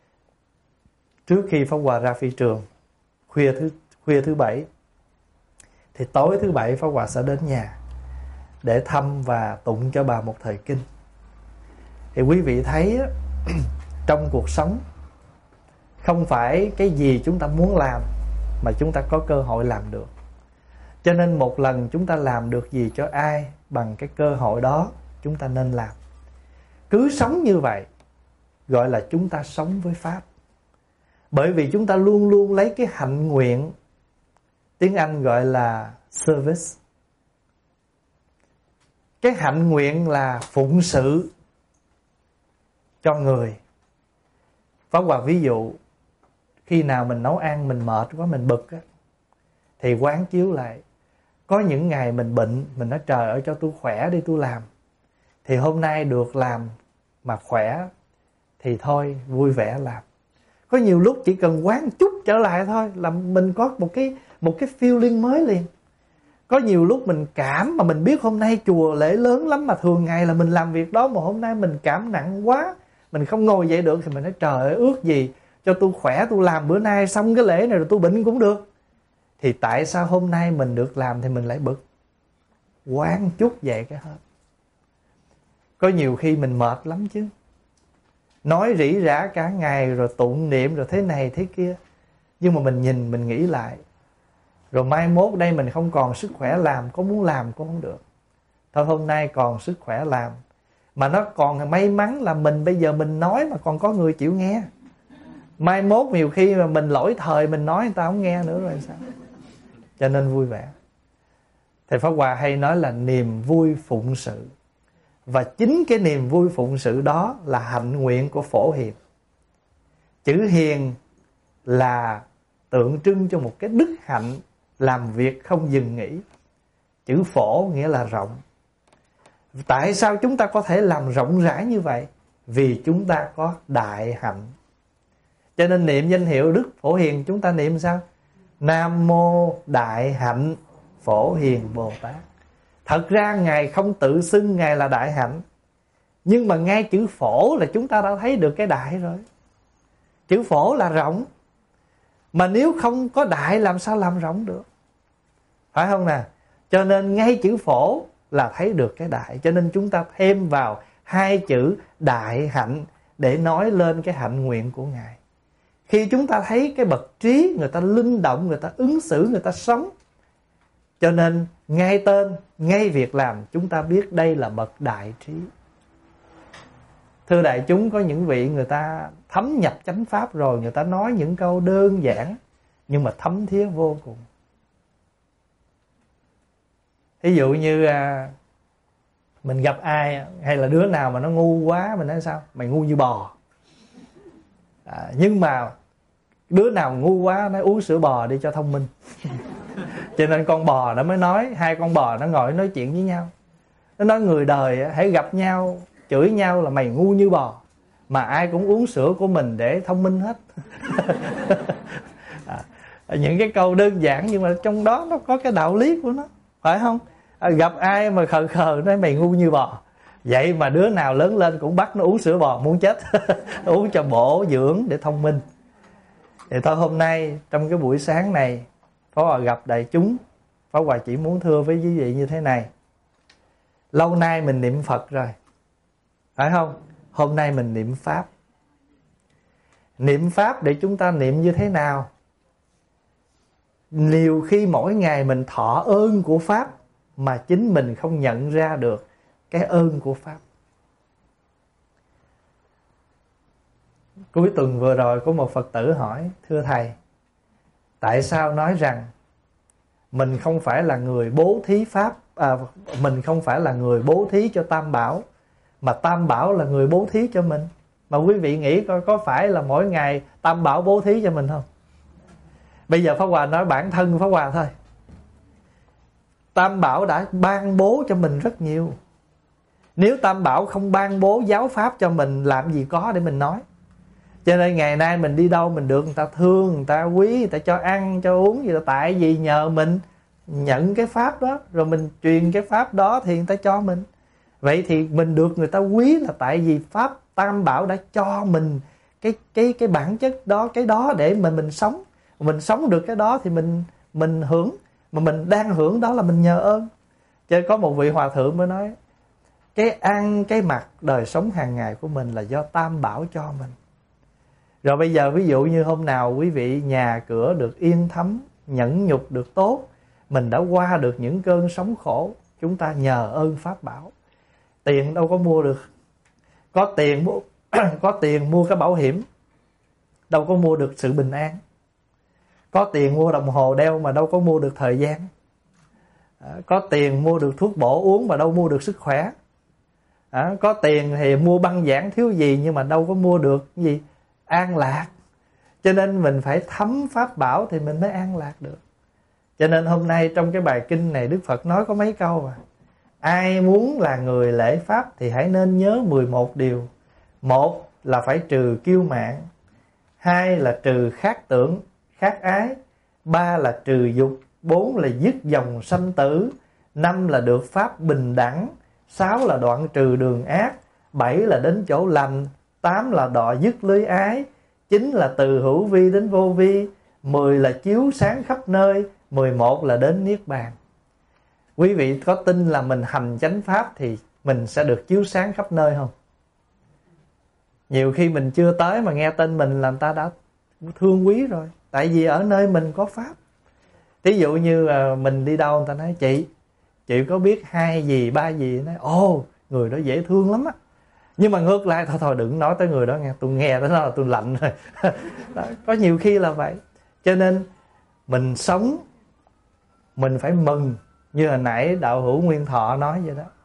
trước khi Pháp Hòa ra phi trường, khuya thứ Bảy. Thì tối thứ Bảy Pháp Hòa sẽ đến nhà để thăm và tụng cho bà một thời kinh. Thì quý vị thấy trong cuộc sống không phải cái gì chúng ta muốn làm mà chúng ta có cơ hội làm được. Cho nên một lần chúng ta làm được gì cho ai bằng cái cơ hội đó, chúng ta nên làm. Cứ sống như vậy gọi là chúng ta sống với Pháp. Bởi vì chúng ta luôn luôn lấy cái hạnh nguyện, tiếng Anh gọi là service. Cái hạnh nguyện là phụng sự cho người. Pháp Hòa ví dụ, khi nào mình nấu ăn mình mệt quá, mình bực á, thì quán chiếu lại. Có những ngày mình bệnh, mình nói trời ơi cho tôi khỏe đi tôi làm. Thì hôm nay được làm mà khỏe thì thôi vui vẻ làm. Có nhiều lúc chỉ cần quán chút trở lại thôi là mình có một cái feeling mới liền. Có nhiều lúc mình cảm mà mình biết hôm nay chùa lễ lớn lắm, mà thường ngày là mình làm việc đó, mà hôm nay mình cảm nặng quá, mình không ngồi dậy được, thì mình nói trời ơi ước gì cho tôi khỏe, tôi làm bữa nay xong cái lễ này rồi tôi bệnh cũng được. Thì tại sao hôm nay mình được làm thì mình lại bực? Quán chút vậy cái hết. Có nhiều khi mình mệt lắm chứ, nói rỉ rả cả ngày rồi tụng niệm rồi thế này thế kia, nhưng mà mình nhìn mình nghĩ lại, rồi mai mốt đây mình không còn sức khỏe làm, có muốn làm cũng không được. Thôi hôm nay còn sức khỏe làm. Mà nó còn may mắn là mình bây giờ mình nói mà còn có người chịu nghe. Mai mốt nhiều khi mà mình lỗi thời mình nói người ta không nghe nữa rồi sao? Cho nên vui vẻ. Thầy Pháp Hòa hay nói là niềm vui phụng sự. Và chính cái niềm vui phụng sự đó là hạnh nguyện của Phổ Hiền. Chữ hiền là tượng trưng cho một cái đức hạnh làm việc không dừng nghỉ. Chữ phổ nghĩa là rộng. Tại sao chúng ta có thể làm rộng rãi như vậy? Vì chúng ta có đại hạnh. Cho nên niệm danh hiệu Đức Phổ Hiền chúng ta niệm sao? Nam Mô Đại Hạnh Phổ Hiền Bồ Tát. Thật ra Ngài không tự xưng Ngài là đại hạnh, nhưng mà ngay chữ phổ là chúng ta đã thấy được cái đại rồi. Chữ phổ là rộng, mà nếu không có đại làm sao làm rộng được, phải không nè? Cho nên ngay chữ phổ là thấy được cái đại. Cho nên chúng ta thêm vào 2 chữ đại hạnh để nói lên cái hạnh nguyện của Ngài. Khi chúng ta thấy cái bậc trí, người ta linh động, người ta ứng xử, người ta sống, cho nên ngay tên, ngay việc làm chúng ta biết đây là bậc đại trí. Thưa đại chúng, có những vị người ta thấm nhập chánh pháp rồi, người ta nói những câu đơn giản nhưng mà thấm thía vô cùng. Ví dụ như mình gặp ai hay là đứa nào mà nó ngu quá, mình nói sao? Mày ngu như bò. Nhưng mà đứa nào ngu quá nó uống sữa bò đi cho thông minh. Cho nên con bò nó mới nói, hai con bò nó ngồi nói chuyện với nhau. Nó nói người đời hãy gặp nhau chửi nhau là mày ngu như bò, mà ai cũng uống sữa của mình để thông minh hết. Những cái câu đơn giản nhưng mà trong đó nó có cái đạo lý của nó, phải không? Gặp ai mà khờ khờ nói mày ngu như bò, vậy mà đứa nào lớn lên cũng bắt nó uống sữa bò muốn chết. Uống cho bổ dưỡng để thông minh. Thì thôi hôm nay trong cái buổi sáng này, Pháp Hòa gặp đại chúng, Pháp Hòa chỉ muốn thưa với quý vị như thế này. Lâu nay mình niệm Phật rồi, phải không? Hôm nay mình niệm Pháp. Niệm Pháp để chúng ta niệm như thế nào? Nhiều khi mỗi ngày mình thọ ơn của Pháp mà chính mình không nhận ra được cái ơn của Pháp. Cuối tuần vừa rồi có một Phật tử hỏi: thưa Thầy, tại sao nói rằng mình không phải là người bố thí Pháp, mình không phải là người bố thí cho Tam Bảo, mà Tam Bảo là người bố thí cho mình? Mà quý vị nghĩ coi, có phải là mỗi ngày Tam Bảo bố thí cho mình không? Bây giờ Pháp Hòa nói bản thân Pháp Hòa thôi. Tam Bảo đã ban bố cho mình rất nhiều. Nếu Tam Bảo không ban bố giáo Pháp cho mình, làm gì có để mình nói. Cho nên ngày nay mình đi đâu mình được người ta thương, người ta quý, người ta cho ăn, cho uống gì là tại vì nhờ mình nhận cái Pháp đó, rồi mình truyền cái Pháp đó thì người ta cho mình. Vậy thì mình được người ta quý là tại vì Pháp Tam Bảo đã cho mình cái bản chất đó, cái đó để mà mình sống. Mình sống được cái đó thì mình hưởng. Mà mình đang hưởng đó là mình nhờ ơn. Cho nên có một vị hòa thượng mới nói, cái ăn, cái mặc, đời sống hàng ngày của mình là do Tam Bảo cho mình. Rồi bây giờ ví dụ như hôm nào quý vị nhà cửa được yên thấm, nhẫn nhục được tốt, mình đã qua được những cơn sóng khổ, chúng ta nhờ ơn Pháp Bảo. Tiền đâu có mua được. Có tiền mua cái bảo hiểm, đâu có mua được sự bình an. Có tiền mua đồng hồ đeo mà đâu có mua được thời gian. Có tiền mua được thuốc bổ uống mà đâu mua được sức khỏe. Có tiền thì mua băng giảng thiếu gì nhưng mà đâu có mua được gì? An lạc. Cho nên mình phải thấm Pháp Bảo thì mình mới an lạc được. Cho nên hôm nay trong cái bài kinh này Đức Phật nói có mấy câu à. Ai muốn là người lễ Pháp thì hãy nên nhớ 11 điều. Một là phải trừ kiêu mạn. Hai là trừ khát tưởng, khát ái. Ba là trừ dục. Bốn là dứt dòng sanh tử. Năm là được Pháp bình đẳng. Sáu là đoạn trừ đường ác. Bảy là đến chỗ lành. 8 là đọa dứt lưới ái. 9 là từ hữu vi đến vô vi. 10 là chiếu sáng khắp nơi. 11 là đến Niết Bàn. Quý vị có tin là mình hành chánh Pháp thì mình sẽ được chiếu sáng khắp nơi không? Nhiều khi mình chưa tới mà nghe tên mình là người ta đã thương quý rồi. Tại vì ở nơi mình có Pháp. Thí dụ như mình đi đâu người ta nói chị có biết 2 gì 3 gì, nói ồ người đó dễ thương lắm á. Nhưng mà ngược lại thôi đừng nói tới người đó nghe, tôi nghe tới đó là tôi lạnh rồi. Đó, có nhiều khi là vậy. Cho nên mình sống mình phải mừng. Như hồi nãy đạo hữu Nguyên Thọ nói vậy đó.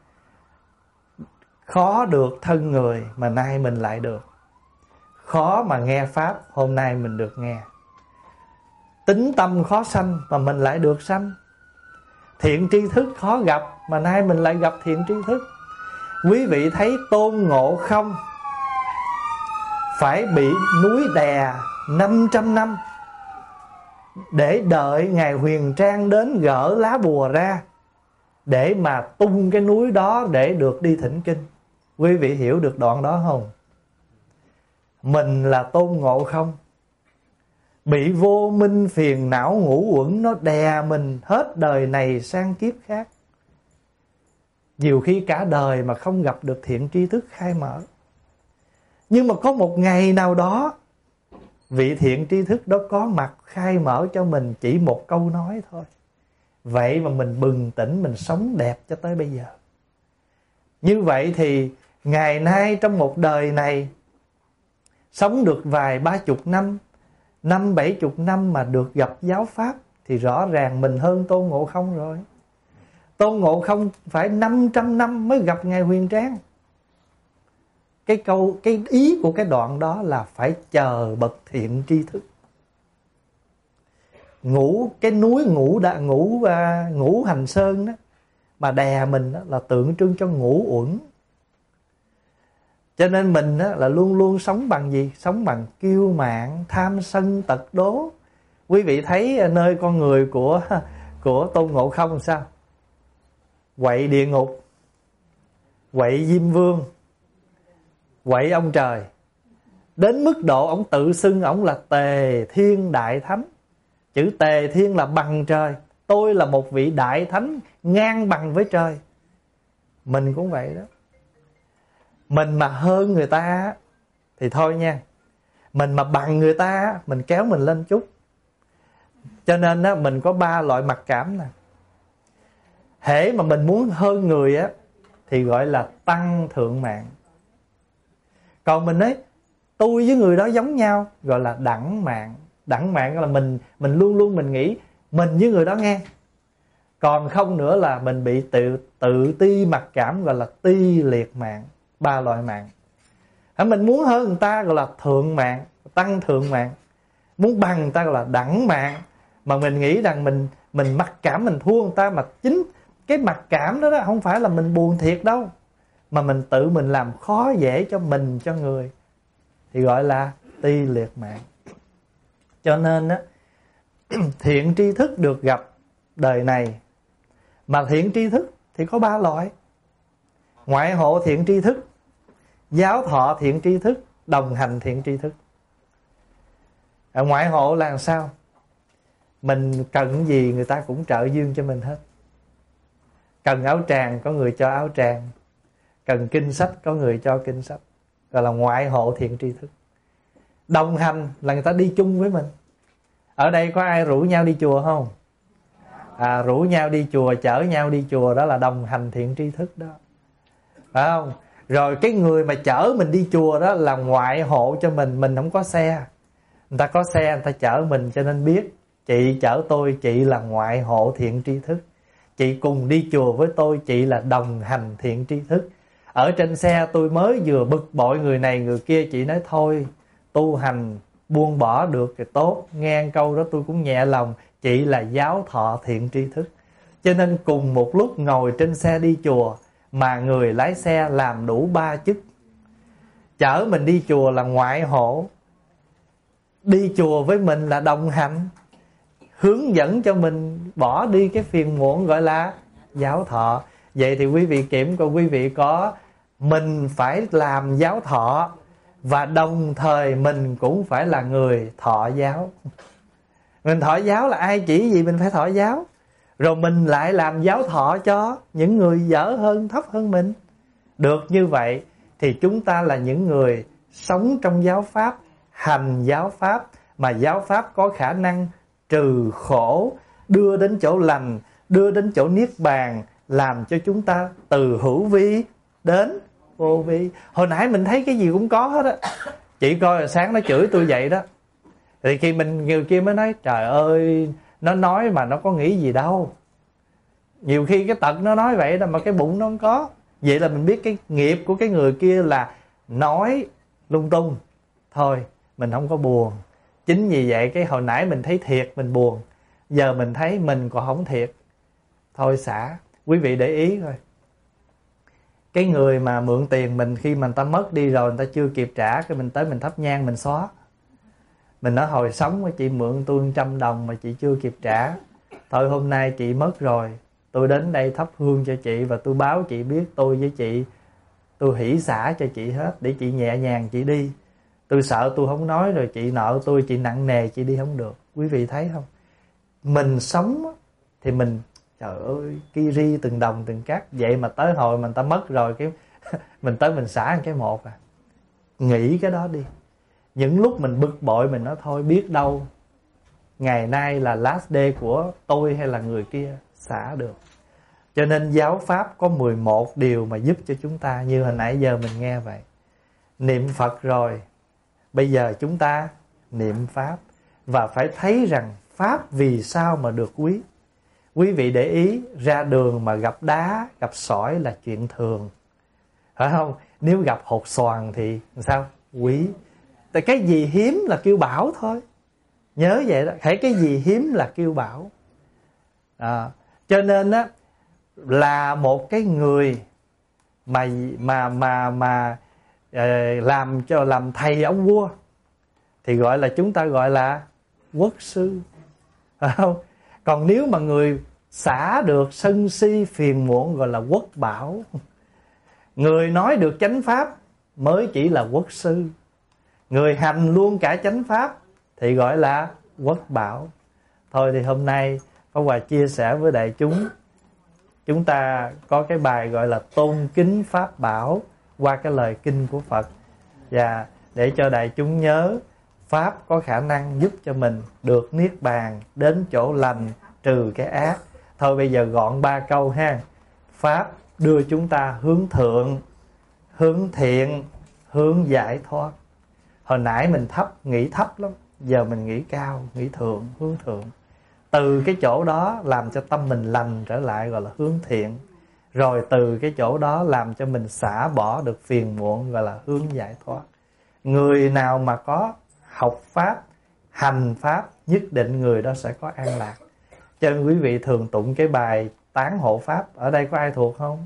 Khó được thân người mà nay mình lại được. Khó mà nghe Pháp hôm nay mình được nghe. Tính tâm khó sanh mà mình lại được sanh. Thiện tri thức khó gặp mà nay mình lại gặp thiện tri thức. Quý vị thấy Tôn Ngộ Không phải bị núi đè 500 năm để đợi Ngài Huyền Trang đến gỡ lá bùa ra để mà tung cái núi đó để được đi thỉnh kinh. Quý vị hiểu được đoạn đó không? Mình là Tôn Ngộ Không, bị vô minh phiền não ngũ uẩn nó đè mình hết đời này sang kiếp khác. Nhiều khi cả đời mà không gặp được thiện tri thức khai mở. Nhưng mà có một ngày nào đó vị thiện tri thức đó có mặt khai mở cho mình chỉ một câu nói thôi. Vậy mà mình bừng tỉnh, mình sống đẹp cho tới bây giờ. Như vậy thì ngày nay trong một đời này sống được vài 30 năm, 50-70 năm mà được gặp giáo Pháp thì rõ ràng mình hơn Tôn Ngộ Không rồi. Tôn Ngộ Không phải 500 năm mới gặp Ngài Huyền Trang. Cái ý của cái đoạn đó là phải chờ bậc thiện tri thức. Cái núi Ngũ Hành Sơn đó mà đè mình đó, là tượng trưng cho ngũ uẩn. Cho nên mình đó, là luôn luôn sống bằng gì? Sống bằng kiêu mạn, tham sân, tật đố. Quý vị thấy nơi con người của Tôn Ngộ Không làm sao? Quậy địa ngục, quậy Diêm Vương, quậy ông trời. Đến mức độ ông tự xưng ông là Tề Thiên Đại Thánh. Chữ Tề Thiên là bằng trời. Tôi là một vị đại thánh ngang bằng với trời. Mình cũng vậy đó. Mình mà hơn người ta thì thôi nha. Mình mà bằng người ta, mình kéo mình lên chút. Cho nên á, mình có 3 loại mặc cảm nè. Hễ mà mình muốn hơn người á thì gọi là tăng thượng mạng. Còn mình nói tôi với người đó giống nhau, gọi là đẳng mạng. Đẳng mạng là mình luôn luôn mình nghĩ mình với người đó ngang. Còn không nữa là mình bị tự ti mặc cảm, gọi là ti liệt mạng. 3 loại mạng. Mình muốn hơn người ta gọi là thượng mạng, tăng thượng mạng. Muốn bằng người ta gọi là đẳng mạng. Mà mình nghĩ rằng mình mặc cảm mình thua người ta, mà chính cái mặc cảm đó không phải là mình buồn thiệt đâu, mà mình tự mình làm khó dễ cho mình, cho người, thì gọi là ti liệt mạng. Cho nên á, thiện tri thức được gặp đời này. Mà thiện tri thức thì có 3 loại: ngoại hộ thiện tri thức, giáo thọ thiện tri thức, đồng hành thiện tri thức. Ngoại hộ là làm sao? Mình cần gì người ta cũng trợ duyên cho mình hết. Cần áo tràng có người cho áo tràng, cần kinh sách có người cho kinh sách, gọi là ngoại hộ thiện tri thức. Đồng hành là người ta đi chung với mình. Ở đây có ai rủ nhau đi chùa không? Rủ nhau đi chùa, chở nhau đi chùa, đó là đồng hành thiện tri thức đó, phải không? Rồi cái người mà chở mình đi chùa đó là ngoại hộ cho mình. Mình không có xe, người ta có xe người ta chở mình, cho nên biết chị chở tôi, chị là ngoại hộ thiện tri thức. Chị cùng đi chùa với tôi, chị là đồng hành thiện tri thức. Ở trên xe tôi mới vừa bực bội người này người kia, chị nói thôi tu hành buông bỏ được thì tốt. Nghe câu đó tôi cũng nhẹ lòng. Chị là giáo thọ thiện tri thức. Cho nên cùng một lúc ngồi trên xe đi chùa, mà người lái xe làm đủ 3 chức. Chở mình đi chùa là ngoại hộ, đi chùa với mình là đồng hành, hướng dẫn cho mình bỏ đi cái phiền muộn gọi là giáo thọ. Vậy thì quý vị kiểm coi quý vị có mình phải làm giáo thọ, và đồng thời mình cũng phải là người thọ giáo. Mình thọ giáo là ai chỉ gì mình phải thọ giáo, rồi mình lại làm giáo thọ cho những người dở hơn, thấp hơn mình. Được như vậy thì chúng ta là những người sống trong giáo pháp, hành giáo pháp, mà giáo pháp có khả năng trừ khổ, đưa đến chỗ lành, đưa đến chỗ niết bàn, làm cho chúng ta từ hữu vi đến vô vi. Hồi nãy mình thấy cái gì cũng có hết á. Chị coi là sáng nó chửi tôi vậy đó, thì khi người kia mới nói trời ơi, nó nói mà nó có nghĩ gì đâu. Nhiều khi cái tật nó nói vậy đó mà cái bụng nó không có. Vậy là mình biết cái nghiệp của cái người kia là nói lung tung. Thôi mình không có buồn. Chính vì vậy cái hồi nãy mình thấy thiệt mình buồn, giờ mình thấy mình còn không thiệt, thôi xả. Quý vị để ý thôi, cái người mà mượn tiền mình, khi mà người ta mất đi rồi, người ta chưa kịp trả, cái mình tới mình thắp nhang mình xóa. Mình nói hồi sống chị mượn tôi 100 đồng mà chị chưa kịp trả, thôi hôm nay chị mất rồi, tôi đến đây thắp hương cho chị, và tôi báo chị biết tôi với chị, tôi hỷ xả cho chị hết, để chị nhẹ nhàng chị đi. Tôi sợ tôi không nói rồi chị nợ tôi, chị nặng nề chị đi không được. Quý vị thấy không? Mình sống thì mình trời ơi ki ri từng đồng từng cát. Vậy mà tới hồi mình ta mất rồi cái mình tới mình xả cái một à. Nghĩ cái đó đi. Những lúc mình bực bội mình nói thôi biết đâu ngày nay là last day của tôi hay là người kia, xả được. Cho nên giáo pháp có 11 điều mà giúp cho chúng ta, như hồi nãy giờ mình nghe vậy. Niệm Phật rồi, bây giờ chúng ta niệm Pháp, và phải thấy rằng Pháp vì sao mà được quý. Quý vị để ý, ra đường mà gặp đá, gặp sỏi là chuyện thường, phải không? Nếu gặp hột xoàn thì sao? Quý. Tại cái gì hiếm là kêu bảo thôi. Nhớ vậy đó, hãy cái gì hiếm là kêu bảo. Cho nên á, là một cái người làm thầy ông vua thì gọi là, chúng ta gọi là quốc sư, phải không? Còn nếu mà người xả được sân si phiền muộn gọi là quốc bảo. Người nói được chánh pháp mới chỉ là quốc sư. Người hành luôn cả chánh pháp thì gọi là quốc bảo. Thôi thì hôm nay Pháp Hòa chia sẻ với đại chúng ta có cái bài gọi là tôn kính pháp bảo qua cái lời kinh của Phật. Và để cho đại chúng nhớ, pháp có khả năng giúp cho mình được niết bàn, đến chỗ lành, trừ cái ác. Thôi bây giờ gọn 3 câu ha. Pháp đưa chúng ta hướng thượng, hướng thiện, hướng giải thoát. Hồi nãy mình nghĩ thấp lắm, giờ mình nghĩ cao, nghĩ thượng, hướng thượng. Từ cái chỗ đó làm cho tâm mình lành trở lại gọi là hướng thiện. Rồi từ cái chỗ đó làm cho mình xả bỏ được phiền muộn gọi là hướng giải thoát. Người nào mà có học pháp, hành pháp, nhất định người đó sẽ có an lạc. Cho nên quý vị thường tụng cái bài tán hộ pháp. Ở đây có ai thuộc không?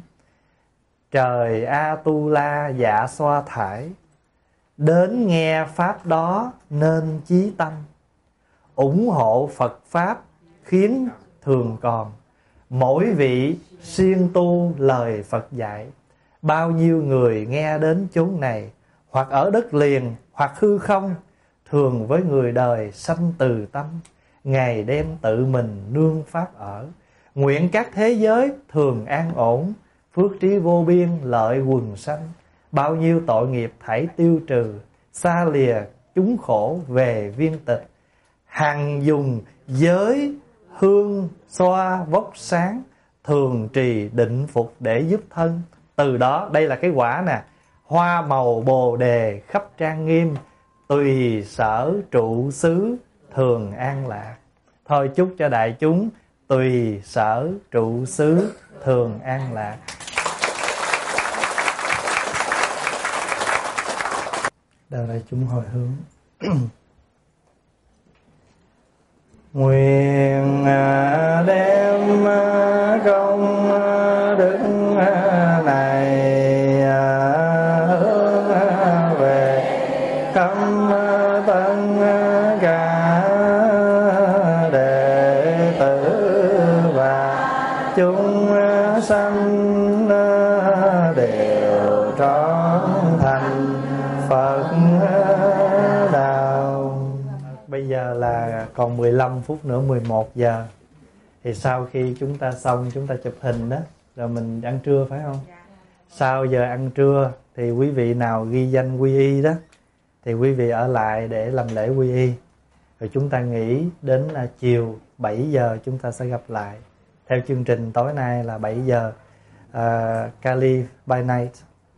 Trời A-tu-la dạ xoa thải, đến nghe pháp đó nên chí tâm. Ủng hộ Phật pháp khiến thường còn, mỗi vị siêng tu lời Phật dạy. Bao nhiêu người nghe đến chốn này, hoặc ở đất liền hoặc hư không, thường với người đời sanh từ tâm, ngày đêm tự mình nương pháp ở. Nguyện các thế giới thường an ổn, phước trí vô biên lợi quần sanh. Bao nhiêu tội nghiệp thảy tiêu trừ, xa lìa chúng khổ về viên tịch. Hằng dùng giới hương xoa vóc sáng, thường trì định phục để giúp thân. Từ đó, đây là cái quả nè. Hoa màu bồ đề khắp trang nghiêm, tùy sở trụ xứ thường an lạc. Thôi chúc cho đại chúng tùy sở trụ xứ thường an lạc. Đời đại chúng hồi hướng. Nguyện đem công đức này hướng về khắp tất cả đệ tử và chúng sanh đều trọn thành Phật đạo. Bây giờ là còn 15 phút nữa 11 giờ. Thì sau khi chúng ta xong, chúng ta chụp hình đó, rồi mình ăn trưa phải không? Sau giờ ăn trưa thì quý vị nào ghi danh quy y đó, thì quý vị ở lại để làm lễ quy y. Rồi chúng ta nghỉ đến chiều 7 giờ chúng ta sẽ gặp lại. Theo chương trình tối nay là 7 giờ Kali by night.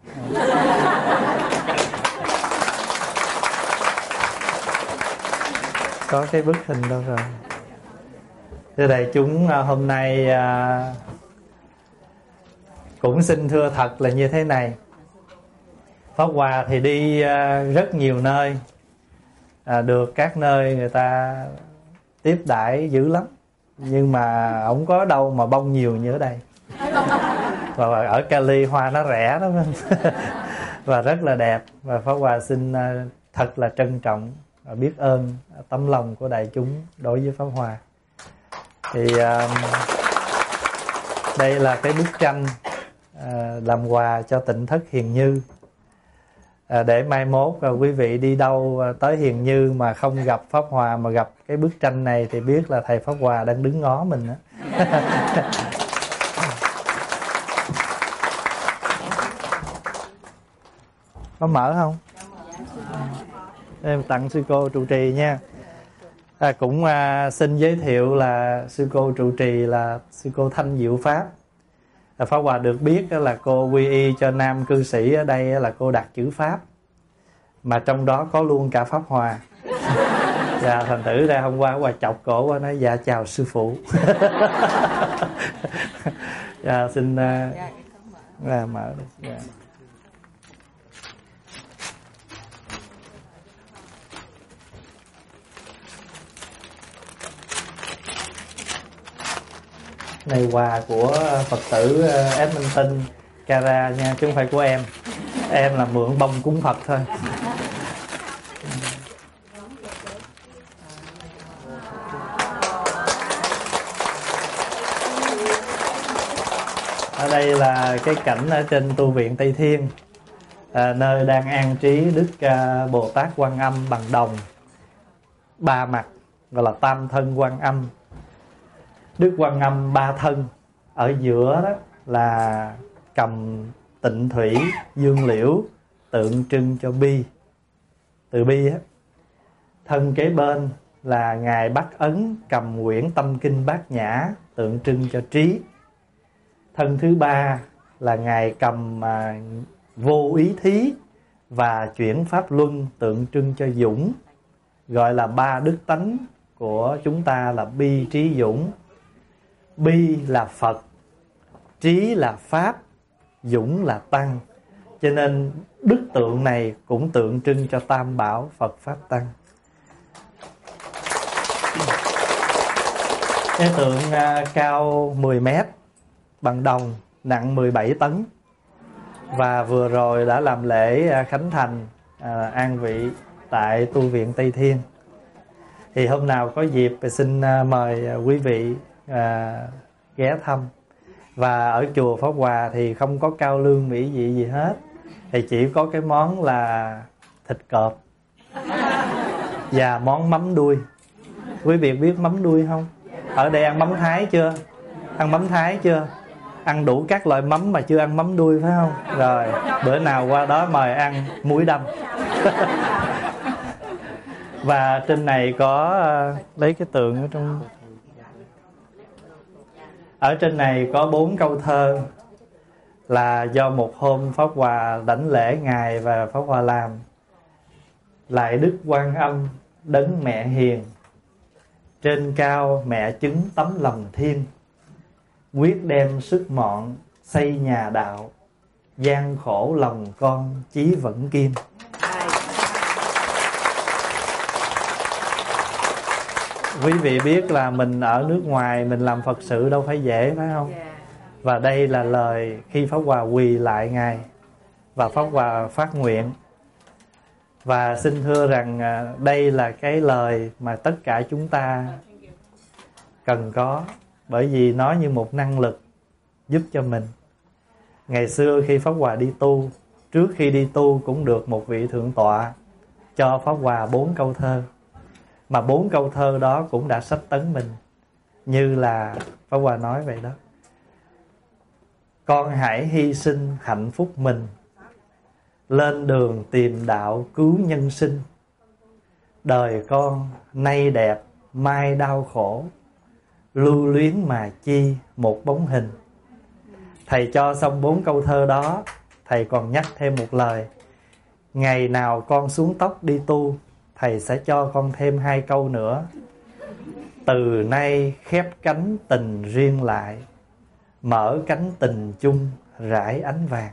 Có cái bức hình đâu rồi. Thưa đại chúng, hôm nay cũng xin thưa thật là như thế này. Pháp Hòa thì đi rất nhiều nơi, được các nơi người ta tiếp đãi dữ lắm, nhưng mà không có đâu mà bông nhiều như ở đây. Và ở Cali hoa nó rẻ đó và rất là đẹp. Và Pháp Hòa xin thật là trân trọng và biết ơn tấm lòng của đại chúng đối với Pháp Hòa. Thì đây là cái bức tranh làm quà cho Tịnh Thất Hiền Như, để mai mốt quý vị đi đâu tới Hiền Như mà không gặp Pháp Hòa mà gặp cái bức tranh này thì biết là thầy Pháp Hòa đang đứng ngó mình đó. Có mở không? Em tặng sư cô trụ trì nha. Cũng xin giới thiệu là sư cô trụ trì là sư cô Thanh Diệu Pháp. Pháp Hòa được biết là cô quy y cho nam cư sĩ ở đây là cô đặt chữ Pháp, mà trong đó có luôn cả Pháp Hòa. Dạ, thành thử ra hôm qua Hòa chọc cổ qua nói dạ chào sư phụ. Dạ xin mở đi. Dạ. Này quà của Phật tử Edmonton Cara nha, chứ không phải của em. Em là mượn bông cúng Phật thôi. Ở đây là cái cảnh ở trên tu viện Tây Thiên, nơi đang an trí Đức Bồ Tát Quan Âm bằng đồng ba mặt, gọi là tam thân Quan Âm. Đức Quan Âm ba thân, ở giữa đó là cầm tịnh thủy dương liễu, tượng trưng cho bi, từ bi á. Thân kế bên là ngài Bắc Ấn cầm quyển Tâm Kinh Bát Nhã, tượng trưng cho trí. Thân thứ ba là ngài cầm vô ý thí và chuyển pháp luân, tượng trưng cho dũng, gọi là ba đức tánh của chúng ta là bi trí dũng. Bi là Phật, trí là Pháp, dũng là Tăng. Cho nên đức tượng này cũng tượng trưng cho Tam Bảo Phật Pháp Tăng. Cái tượng cao 10 mét, bằng đồng, nặng 17 tấn. Và vừa rồi đã làm lễ khánh thành an vị tại tu viện Tây Thiên. Thì hôm nào có dịp thì xin mời quý vị ghé thăm. Và ở chùa Pháp Hòa thì không có cao lương mỹ vị gì hết, thì chỉ có cái món là thịt cọp và món mắm đuôi. Quý vị biết mắm đuôi không? Ở đây ăn mắm Thái chưa? Ăn mắm Thái chưa? Ăn đủ các loại mắm mà chưa ăn mắm đuôi phải không? Rồi, bữa nào qua đó mời ăn muối đâm. Và trên này có lấy cái tượng ở trong. Ở trên này có 4 câu thơ là do một hôm Pháp Hòa đảnh lễ ngài và Pháp Hòa làm. Lại Đức Quan Âm đấng mẹ hiền, trên cao mẹ chứng tấm lòng thiên, quyết đem sức mọn xây nhà đạo, gian khổ lòng con chí vẫn kiên. Quý vị biết là mình ở nước ngoài mình làm Phật sự đâu phải dễ phải không? Và đây là lời khi Pháp Hòa quỳ lại ngài và Pháp Hòa phát nguyện. Và xin thưa rằng đây là cái lời mà tất cả chúng ta cần có, bởi vì nó như một năng lực giúp cho mình. Ngày xưa khi Pháp Hòa đi tu, trước khi đi tu cũng được một vị thượng tọa cho Pháp Hòa 4 câu thơ. Mà 4 câu thơ đó cũng đã sách tấn mình, như là Pháp Hòa nói vậy đó. Con hãy hy sinh hạnh phúc mình, lên đường tìm đạo cứu nhân sinh. Đời con nay đẹp mai đau khổ, lưu luyến mà chi một bóng hình. Thầy cho xong 4 câu thơ đó, thầy còn nhắc thêm một lời. Ngày nào con xuống tóc đi tu, thầy sẽ cho con thêm 2 câu nữa. Từ nay khép cánh tình riêng lại, mở cánh tình chung rải ánh vàng.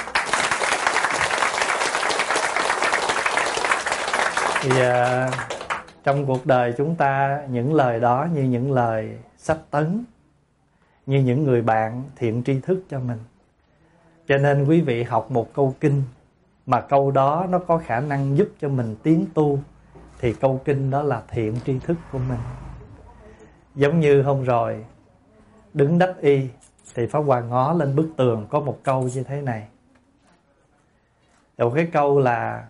Thì trong cuộc đời chúng ta, những lời đó như những lời sách tấn, như những người bạn thiện tri thức cho mình. Cho nên quý vị học một câu kinh mà câu đó nó có khả năng giúp cho mình tiến tu, thì câu kinh đó là thiện tri thức của mình. Giống như hôm rồi đứng đắp y thì Pháp Hòa ngó lên bức tường có một câu như thế này. Một cái câu là,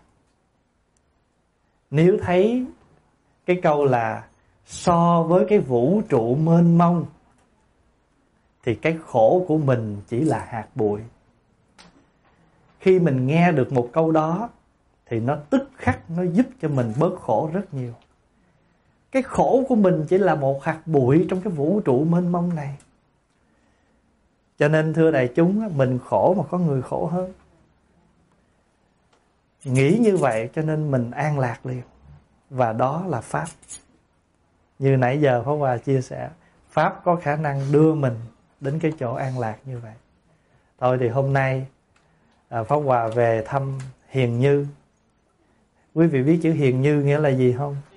nếu thấy cái câu là so với cái vũ trụ mênh mông thì cái khổ của mình chỉ là hạt bụi. Khi mình nghe được một câu đó thì nó tức khắc nó giúp cho mình bớt khổ rất nhiều. Cái khổ của mình chỉ là một hạt bụi trong cái vũ trụ mênh mông này. Cho nên thưa đại chúng, mình khổ mà có người khổ hơn. Nghĩ như vậy cho nên mình an lạc liền. và đó là Pháp. Như nãy giờ Pháp Hòa chia sẻ, Pháp có khả năng đưa mình đến cái chỗ an lạc như vậy. Thôi thì hôm nay Pháp Hòa về thăm Hiền Như. Quý vị biết chữ Hiền Như nghĩa là gì không?